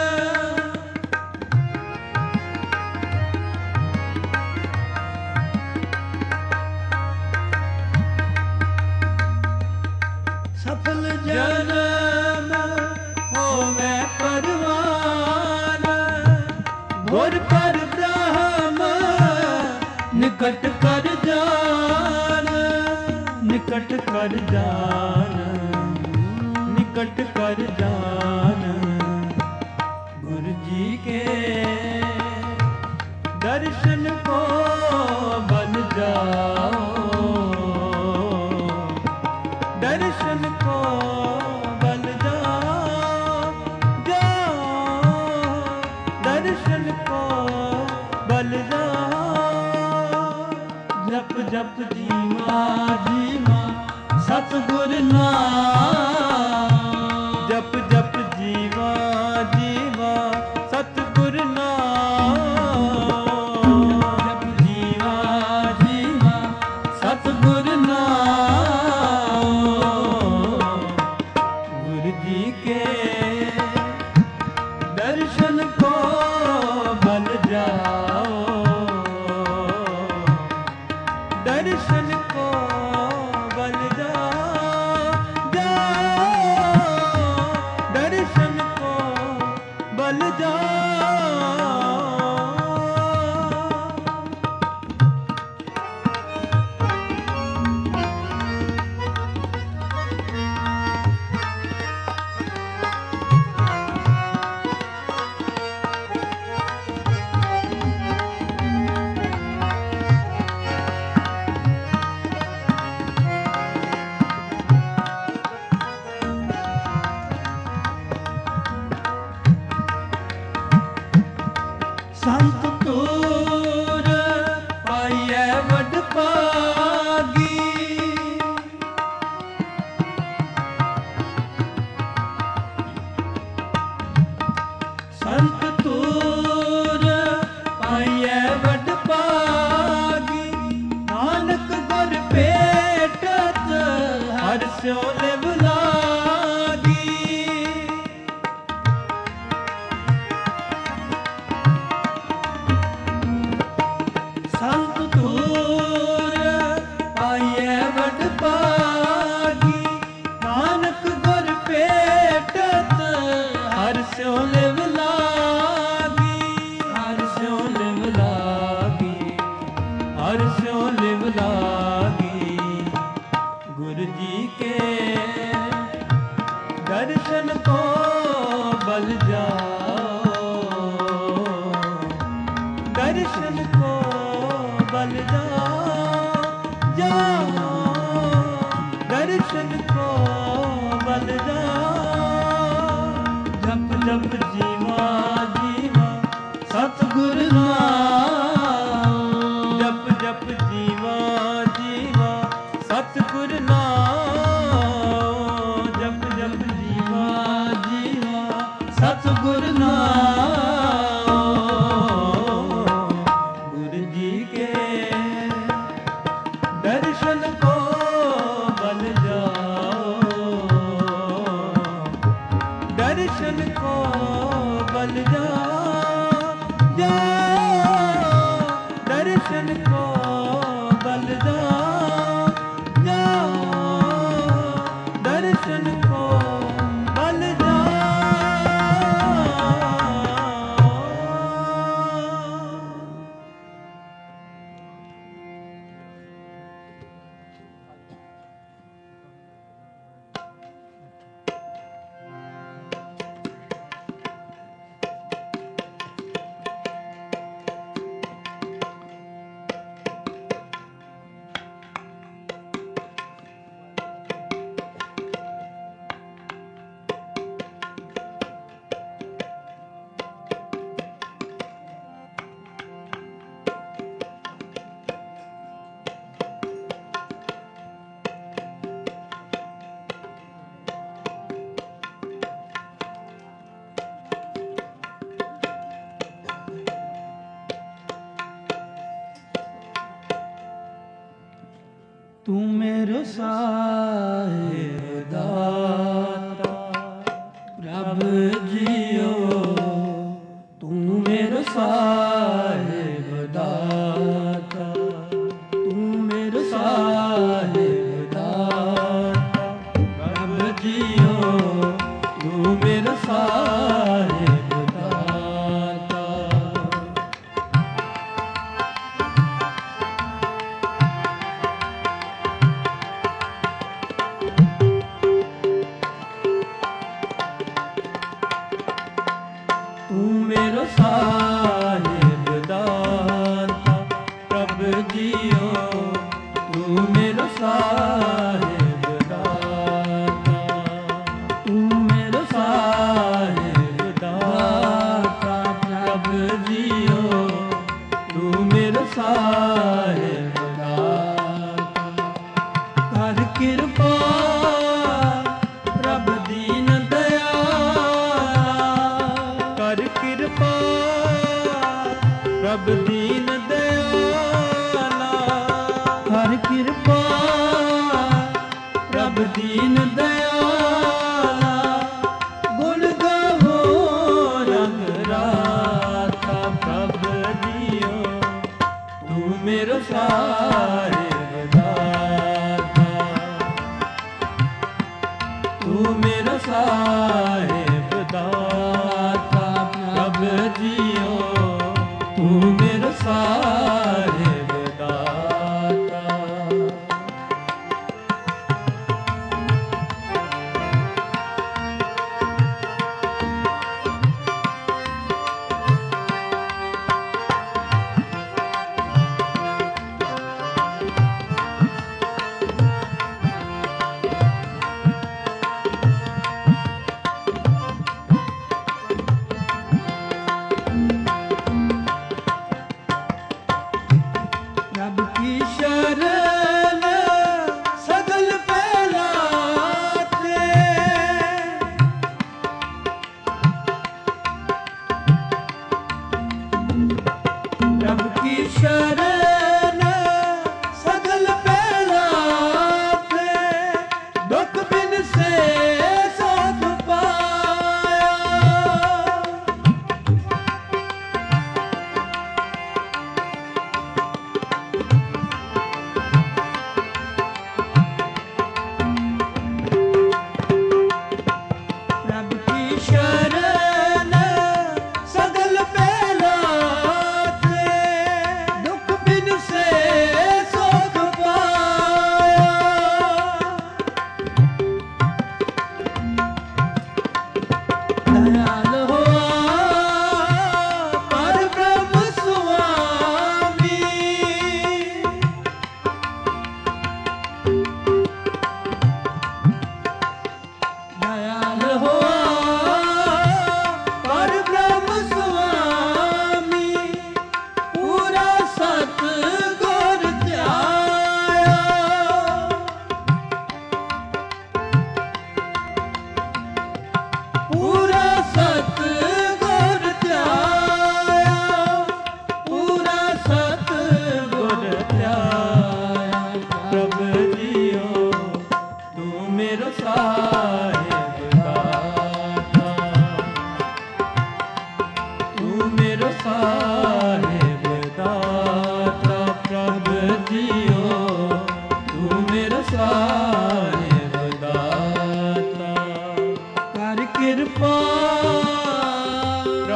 सफल जन्म होवे परवान। घोर पर ब्रह्म निकट कर जान। निकट कर जान। निकट कर जान। गुरु जी के दर्शन को बन जाओ। दर्शन को बल जाओ। जाओ दर्शन को बल जाओ। जप जप जीवा जीवा सतगुर नाम। जप जप जीवा जीवा सतगुर नाम। जप जीवा जीवा सतगुर नाम। गुरु जी के दर्शन को बल जाओ। दर्शन को बल जाओ। जाओ दर्शन को बल जाओ। संत तूर पाइए वड पागी। संत तूर पाइए वड पागी। नानक गुर भेटत हर स्यो लिव लागी। संत तूर पाइए वड पागी। नानक गुर भेटत हर स्यो लिव लागी। हर स्यो लिव लागी। हर स्यो लिव लागी। गुरु जी के दर्शन को बल जाओ। दर्शन को बल जाओ। जाओ दर्शन को बल जाओ। जप जप जीवा जीवा सतगुर नाम। जप जप जीवा जीवा सतगुर नाम। जप जप जीवा जीवा सतगुर नाम। गुरु जी के दर्शन को बल जाओ। दर्शन को बल जाओ दर्शन को बल जाओ, जाओ दर्शन को बल जाओ। तू मेरो साहिब दाता प्रभ जियो, तू मेरो साहिब दाता, तू मेरो साहिब दाता प्रभ जियो, तू मेरो साहिब दाता। तू मेरो साहिब दाता प्रभ जियो, तू मेरो साहिब दाता, तू मेरो साहिब दाता प्रभ जियो, तू मेरो साहिब दाता। कर किरपा प्रभ दीन कर किरपा प्रभ दीन दयाला, कर किरपा प्रभ दीन दयाला। गुण गावो रंग राता प्रभ जियो, तू मेरो साहिब दाता, तू मेरो साहिब दाता प्रभ जियो, तू मेरो साहिब दाता।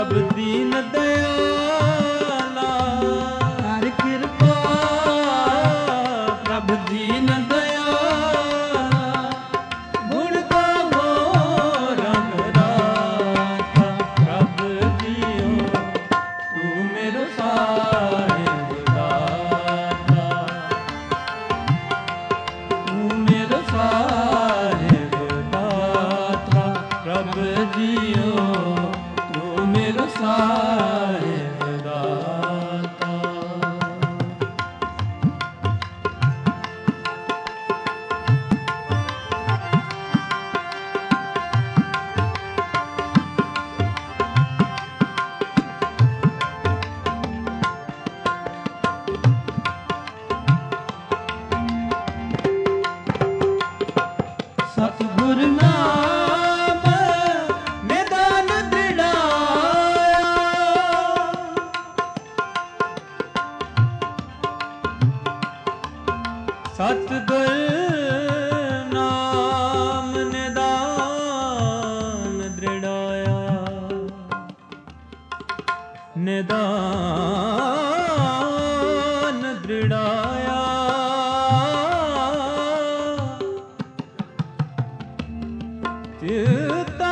प्रभ दीन दयाला हर कृपा प्रभ दीन दयाला गुण गावो रंग राता प्रभ जियो तू मेरो साहिब दाता तू मेरो साहिब दाता प्रभ जियो तू मेरो साहिब दाता सतगुर नाम मैदान दृढ़ाया सतगुर नाम निदान दृढ़ाया निदान दृढ़ाया चित्ता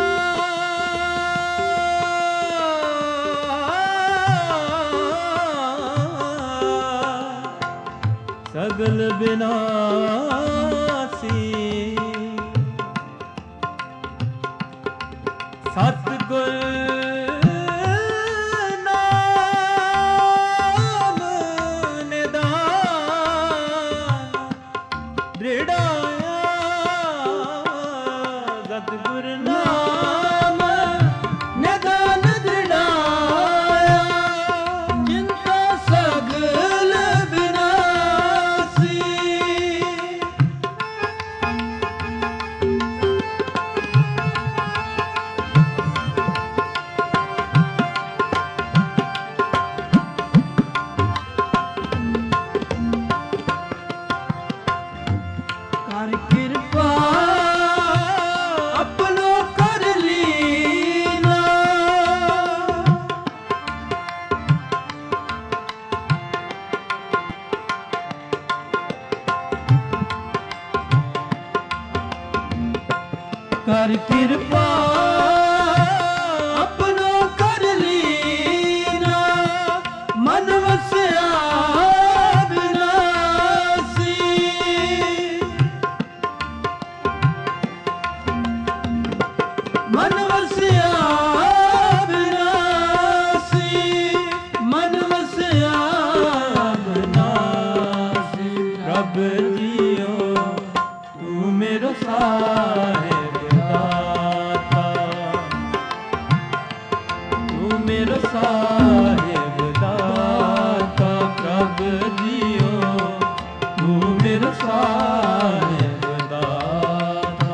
सगल विनाशी सतगुर नाम निदान दृढ़ाया सतगुर नाम निदान दृढ़ाया चिंता सगल विनाशी कर कृपा अपनो कर लीना कर कृपा अपनो कर लीना मन वस्या विनाशी मन वस्या विनाशी मन वस्या विनाशी प्रभ जियो तू मेरो साहिब दाता तू मेरो साहिब दाता प्रभ जियो तू मेरो साहिब दाता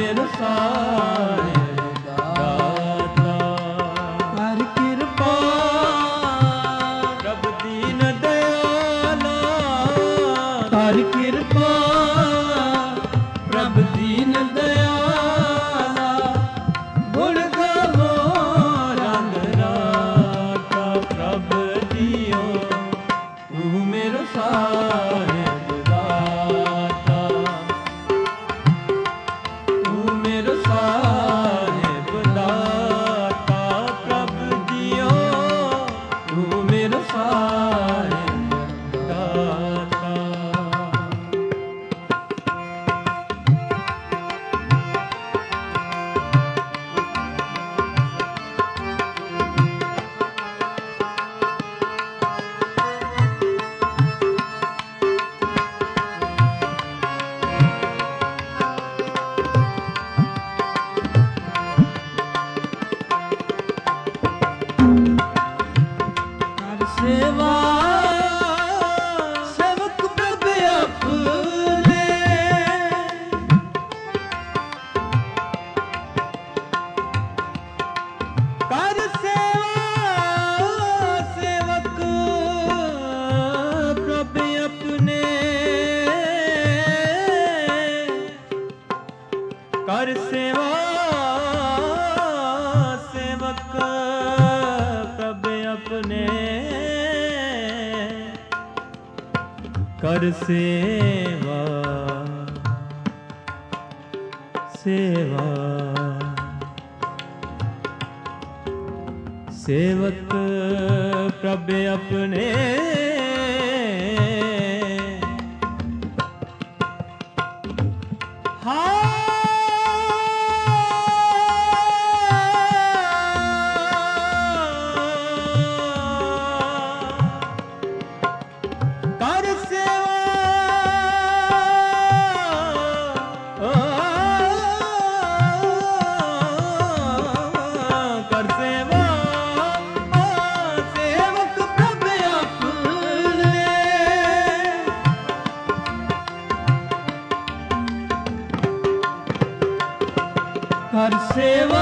ਮੇਰਾ ਸਾਹਿਬ ਦਾਤਾ। ਕਰ ਕਿਰਪਾ ਪ੍ਰਭ ਦੀਨ ਦਇਆਲਾ, ਕਰ ਕਿਰਪਾ ਪ੍ਰਭ ਦੀਨ ਦਇਆਲਾ, ਗੁਣ ਗਾਵੋ ਰੰਗ ਰਾਤਾ। ਪ੍ਰਭ ਜੀਓ ਤੂੰ ਮੇਰਾ ਸਾਹਿਬ ਦਾਤਾ, ਤੂੰ ਮੇਰਾ ਸਾਹਿਬ ਦਾਤਾ। ਪ੍ਰਭ ਜੀਓ ਤੂੰ ਮੇਰਾ ਸਾਹਿਬ ਦਾਤਾ। ਕਰ ਸੇਵਾ ਸੇਵਕ ਪ੍ਰਭ ਆਪਣੇ, ਕਰ ਸੇਵਾ ਸੇਵਕ ਪ੍ਰਭ ਆਪਣੇ, ਕਰ ਸੇਵਾ ਸੇਵਕ ਪ੍ਰਭ ਆਪਣੇ, ਕਰ ਸੇਵਾ ਸੇਵਾ ਸੇਵਕ ਪ੍ਰਭ ਆਪਣੇ, ਕਰ ਸੇਵਾ ਕਰ ਸੇਵਾ ਸੇਵਕ ਪ੍ਰਭ ਆਪਣੇ, ਕਰ ਸੇਵਾ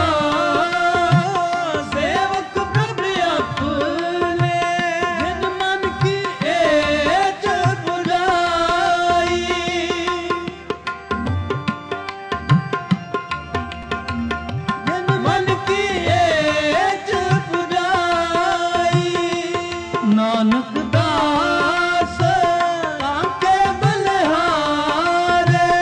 ਸੇਵਕ ਪ੍ਰਭ ਆਪਣੇ, ਜਿਨ ਮਨ ਕੀ ਏਚ ਬੁਝਾਈ, ਜਿਨ ਮਨ ਕੀ ਏਚ ਬੁਝਾਈ, ਨਾਨਕ ਦਾਸ ਆਕੇ ਬਲਿਹਾਰੇ,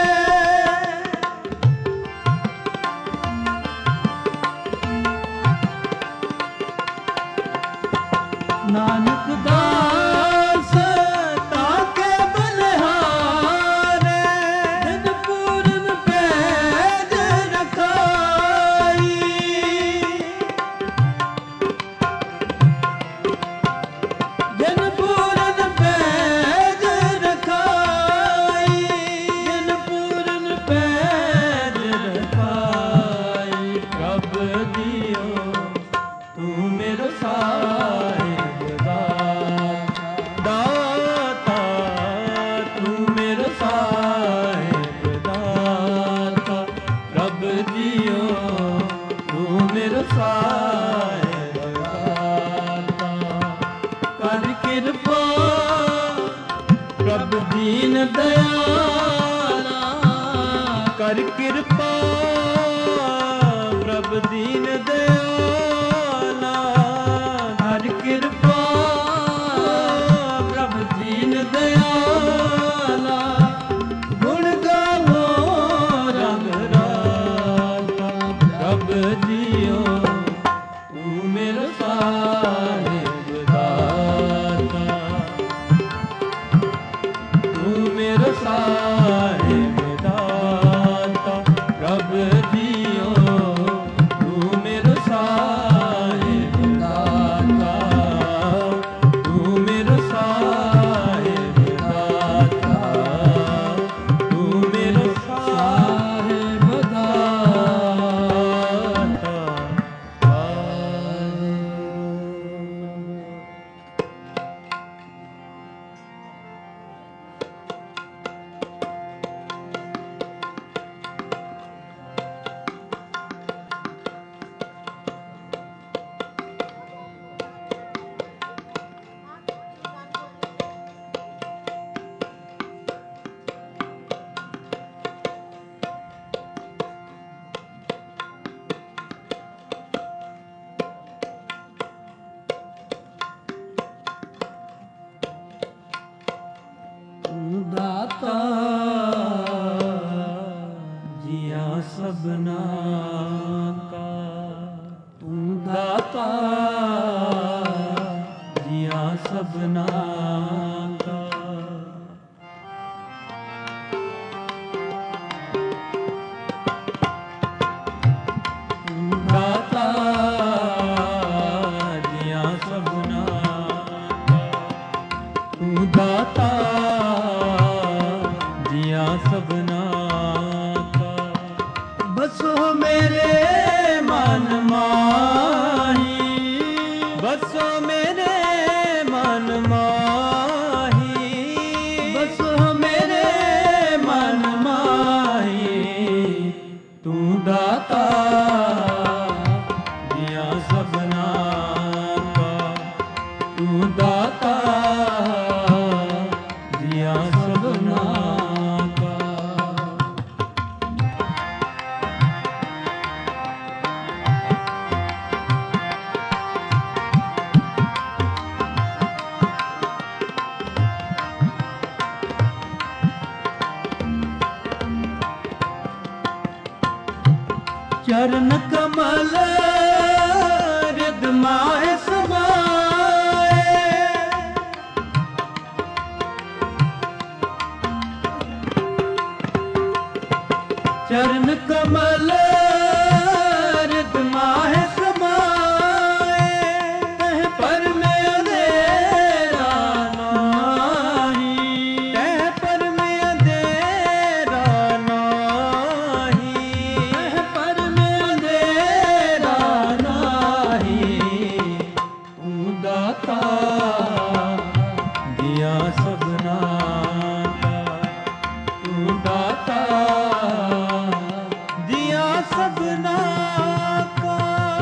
ਨਾਨਕ ਦਾਸ ਤਾਕੇ ਬਲਿਹਾਰੇ, ਜਿਨ ਪੂਰਨ ਪੈਜ ਰਖਾਈ, ਜਿਨ ਪੂਰਨ ਪੈਜ ਰਖਾਈ, ਜਿਨ ਪੂਰਨ ਪੈਜ ਰਖਾਈ। ਪ੍ਰਭ ਜੀਓ ਤੂੰ ਮੇਰਾ ਸਾਹਿਬ ਦਾਤਾ, ਤੂੰ ਮੇਰਾ ਸਾਹਿਬ ਦਾਤਾ। ਪ੍ਰਭ ਜੀਓ ਤੂੰ ਮੇਰਾ ਸਾਹਿਬ ਦਾਤਾ। ਕਰ ਕਿਰਪਾ ਪ੍ਰਭ ਦੀਨ ਦਇਆਲਾ, ਕਰ ਕਿਰਪਾ ਪ੍ਰਭ ਦੀਨ ਦਇਆਲਾ, ਕਰ ਕਿਰਪਾ ਪ੍ਰਭ ਦੀਨ ਦਇਆਲਾ, ਗੁਣ ਗਾਵੋ ਰੰਗ ਰਾਤਾ। ਪ੍ਰਭ ਜੀਓ ਤੂੰ ਮੇਰਾ ਸਾਹਿਬ ਦਾਤਾ, ਤੂੰ ਮੇਰਾ ਸਾਹਿਬ ਦਾਤਾ। ਪ੍ਰਭ ਜੀਓ ਤੂੰ ਮੇਰਾ ਸਾਹਿਬ ਦਾਤਾ, ਤੂੰ ਮੇਰਾ ਸਾਹਿਬ ਦਾਤਾ, ਤੂੰ ਮੇਰਾ ਸਾਹਿਬ ਦਾਤਾ। सबना का तू दाता जिया सबना का तू दाता जिया सबना का तू दाता जिया सबना बसो मेरे मन माही बसो मेरे मन माही बसो मेरे मन माही तू दाता जिया सबना का तू दाता जिया सबना चरण कमल हृदय समाए चरण कमल हृदय समाए तह पर में अंधेरा नाही तह पर में अंधेरा नाही तह पर में अंधेरा नाही तू दाता दिया सबना का तू दाता दिया सबना का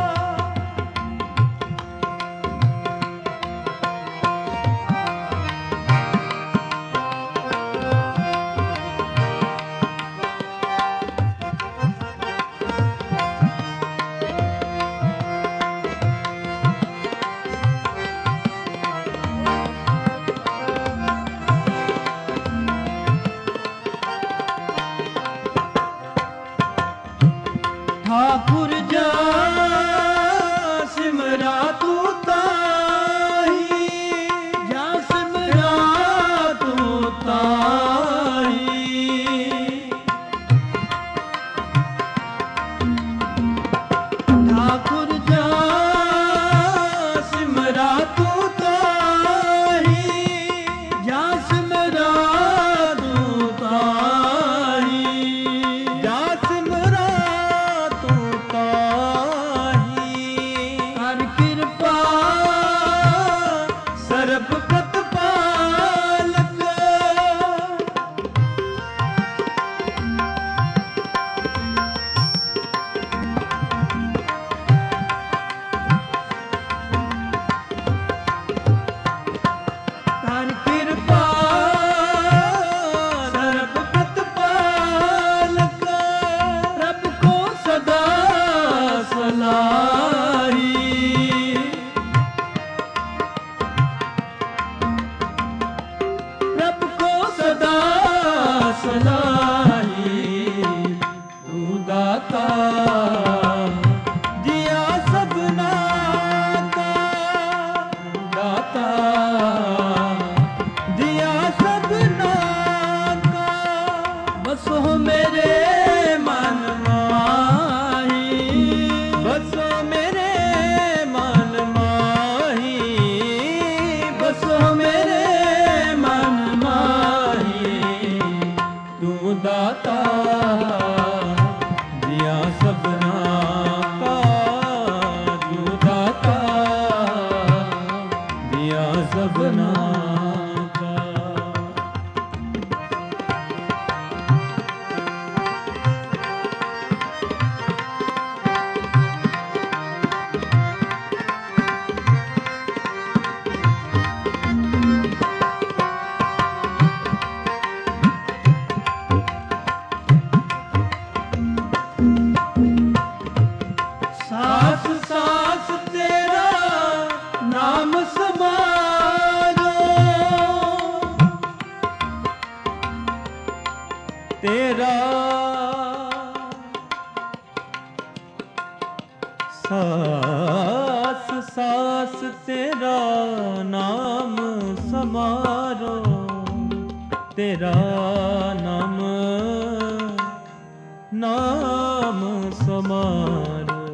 ठाकुर जा सिमरा तू ताही जा सिमरा तू ताही ठाकुर जा सिमरा तू ताही जा सिमरा तू ताही जा सिमरा तू ताही कर कृपा सर्प प्रतिपालक कर कृपा सर्प प्रतिपालक रब को सदा सलाही रब को सदा सलाही तू दाता दिया सबना का दाता दिया सबना का बसो मेरे मन माही बसो मेरे मन माही बसो मेरे मन माही तू दाता दिया सबना का तू दाता दिया सबना का ਸਾਸ ਸਾਸ ਤੇਰਾ ਨਾਮ ਸਮਾਰੋ, ਤੇਰਾ ਨਾਮ ਨਾਮ ਸਮਾਰੋ।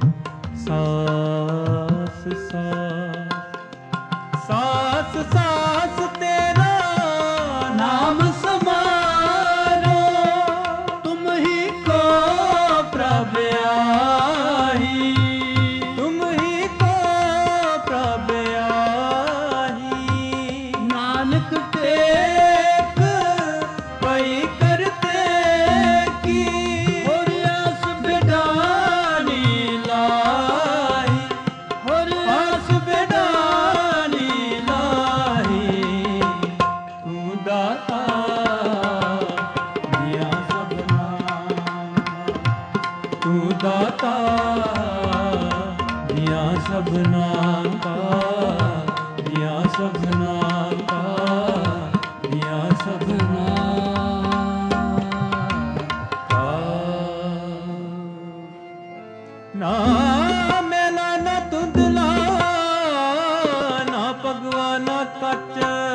ਸਾਸ ਸਾਸ ਸਾਸ ਸਾਸ ਤੇਰਾ ਨਾਮ ਸਮਾਰੋ, ਤੁਮ ਹੀ ਕੋ ਪ੍ਰਭ ਆਹੀ, ਤੁਮ ਹੀ ਕੋ ਪ੍ਰਭ ਆਹੀ। ਨਾਨਕ ਟੇਕ ਪਈ ਕਰਤੇ ਕੀ, ਹੋਰ ਆਸ ਬਿਡਾਨੀ ਲਾਹੀ, ਹੋਰ ਆਸ ਬਿਡਾਨੀ ਲਾਹੀ। ਤੂੰ ਦਾਤਾ ਦਿਆ ਸਭਨਾ, ਤੂੰ ਦਾਤਾ ਦਿਆ ਸਭਨਾ ਕਾ, ਦਿਆ ਸਭਨਾ ਕਾ, ਦਿਆ ਸਭਨਾ ਕਾ। ਨਾ ਮੇਲਾ ਨਾ ਧੁੰਦਲਾ, ਨਾ ਭਗਵਾ ਨਾ ਕੱਚ,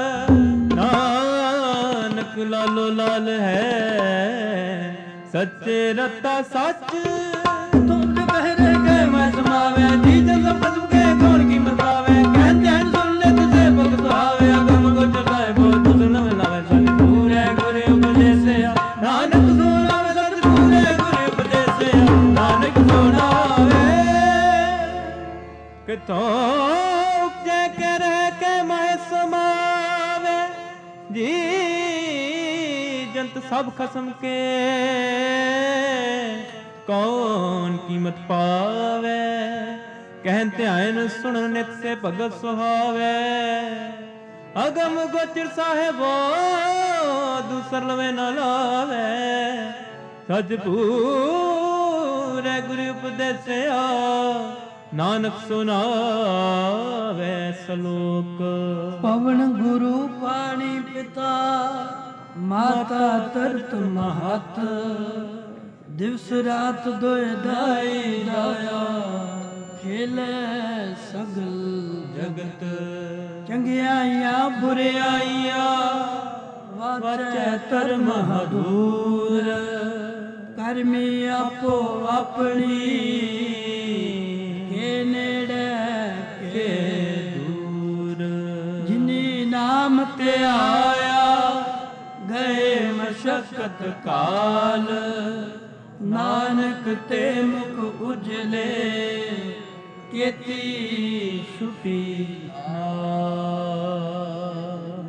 ਨਾਨਕ ਲਾਲੋ ਲਾਲ ਹੈ, ਸੱਚੇ ਰਤਾ ਸੱਚ। ਧੁੰਦ ਬਹਿਰੇ ਗਏ ਮੈਂ ਸਮਾਵੇ, ਜੀ ਜਲ ਫਸਮ ਕੇ ਕੌਣ ਕੀ ਮਤਾਵੇ। ਕਹਿ ਚੈਨ ਸੁਣ ਲੈ ਤੁਝੇ ਭਗਤ ਆਵੇ, ਅਗਮ ਗੁਜ ਸਾਹਿਬੋ ਤੁਸ ਨ ਮਿਲਾਵੇ। ਸਤਿਗੁਰੇ ਗੁਰੇ ਉਪਦੇਸਿਆ, ਨਾਨਕ ਸੁਣਾਵੇ। ਸਤਿਗੁਰੇ ਗੁਰੇ ਉਪਦੇਸਿਆ, ਨਾਨਕ ਸੁਣਾਵੇ। ਕਿਥੋਂ ਉਪਜੈ ਕੇ ਰਹਿ ਕੇ ਮੈਂ ਸਮਾਵੇ, ਜੀ ਜੰਤ ਸਭ ਖਸਮ ਕੇ ਕੌਣ ਕੀਮਤ ਪਾਵੇ। ਕਹਿਨ ਧਿਆਨ ਸੁਣਨ ਨਿਤ ਸੇ ਭਗਤ ਸੁਹਾਵੇ। ਅਗਮ ਗੋਚਰ ਸਾਹਿਬੋ ਦੂਸਰ ਲਵੇ ਨਾ ਲਾਵੇ। ਸਚ ਪੂਰੇ ਗੁਰੂ ਉਪਦੇਸਿਆ, ਨਾਨਕ ਸੁਨਾਵੇ ਸਲੋਕ। ਪਵਨ ਗੁਰੂ ਪਾਣੀ ਪਿਤਾ, ਮਾਤਾ ਤਰਤ ਮਹਤ। ਦਿਵਸ ਰਾਤ ਦੋਇ ਦਾਈ ਦਾਇਆ, ਖੇਲੇ ਸਗਲ ਜਗਤ। ਚੰਗਿਆਈਆਂ ਬੁਰਿਆਈਆਂ, ਵਾਚੈ ਧਰਮ ਹਦੂਰ। ਕਰਮੀ ਆਪੋ ਆਪਣੀ, ਕੇ ਨੇੜੇ ਕੇ ਦੂਰ। ਜਿਨੀ ਨਾਮ ਤੇ ਆਇਆ, ਗਏ ਮਸ਼ਕਤ ਕਾਲ। ਨਾਨਕ ਤੇ ਮੁਖ ਉਜਲੇ, ਕੀਤੀ ਛੁਟੀ ਨਾਮ।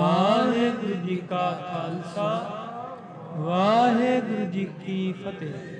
ਵਾਹਿਗੁਰੂ ਜੀ ਕਾ ਖਾਲਸਾ, ਵਾਹਿਗੁਰੂ ਜੀ ਕੀ ਫਤਿਹ।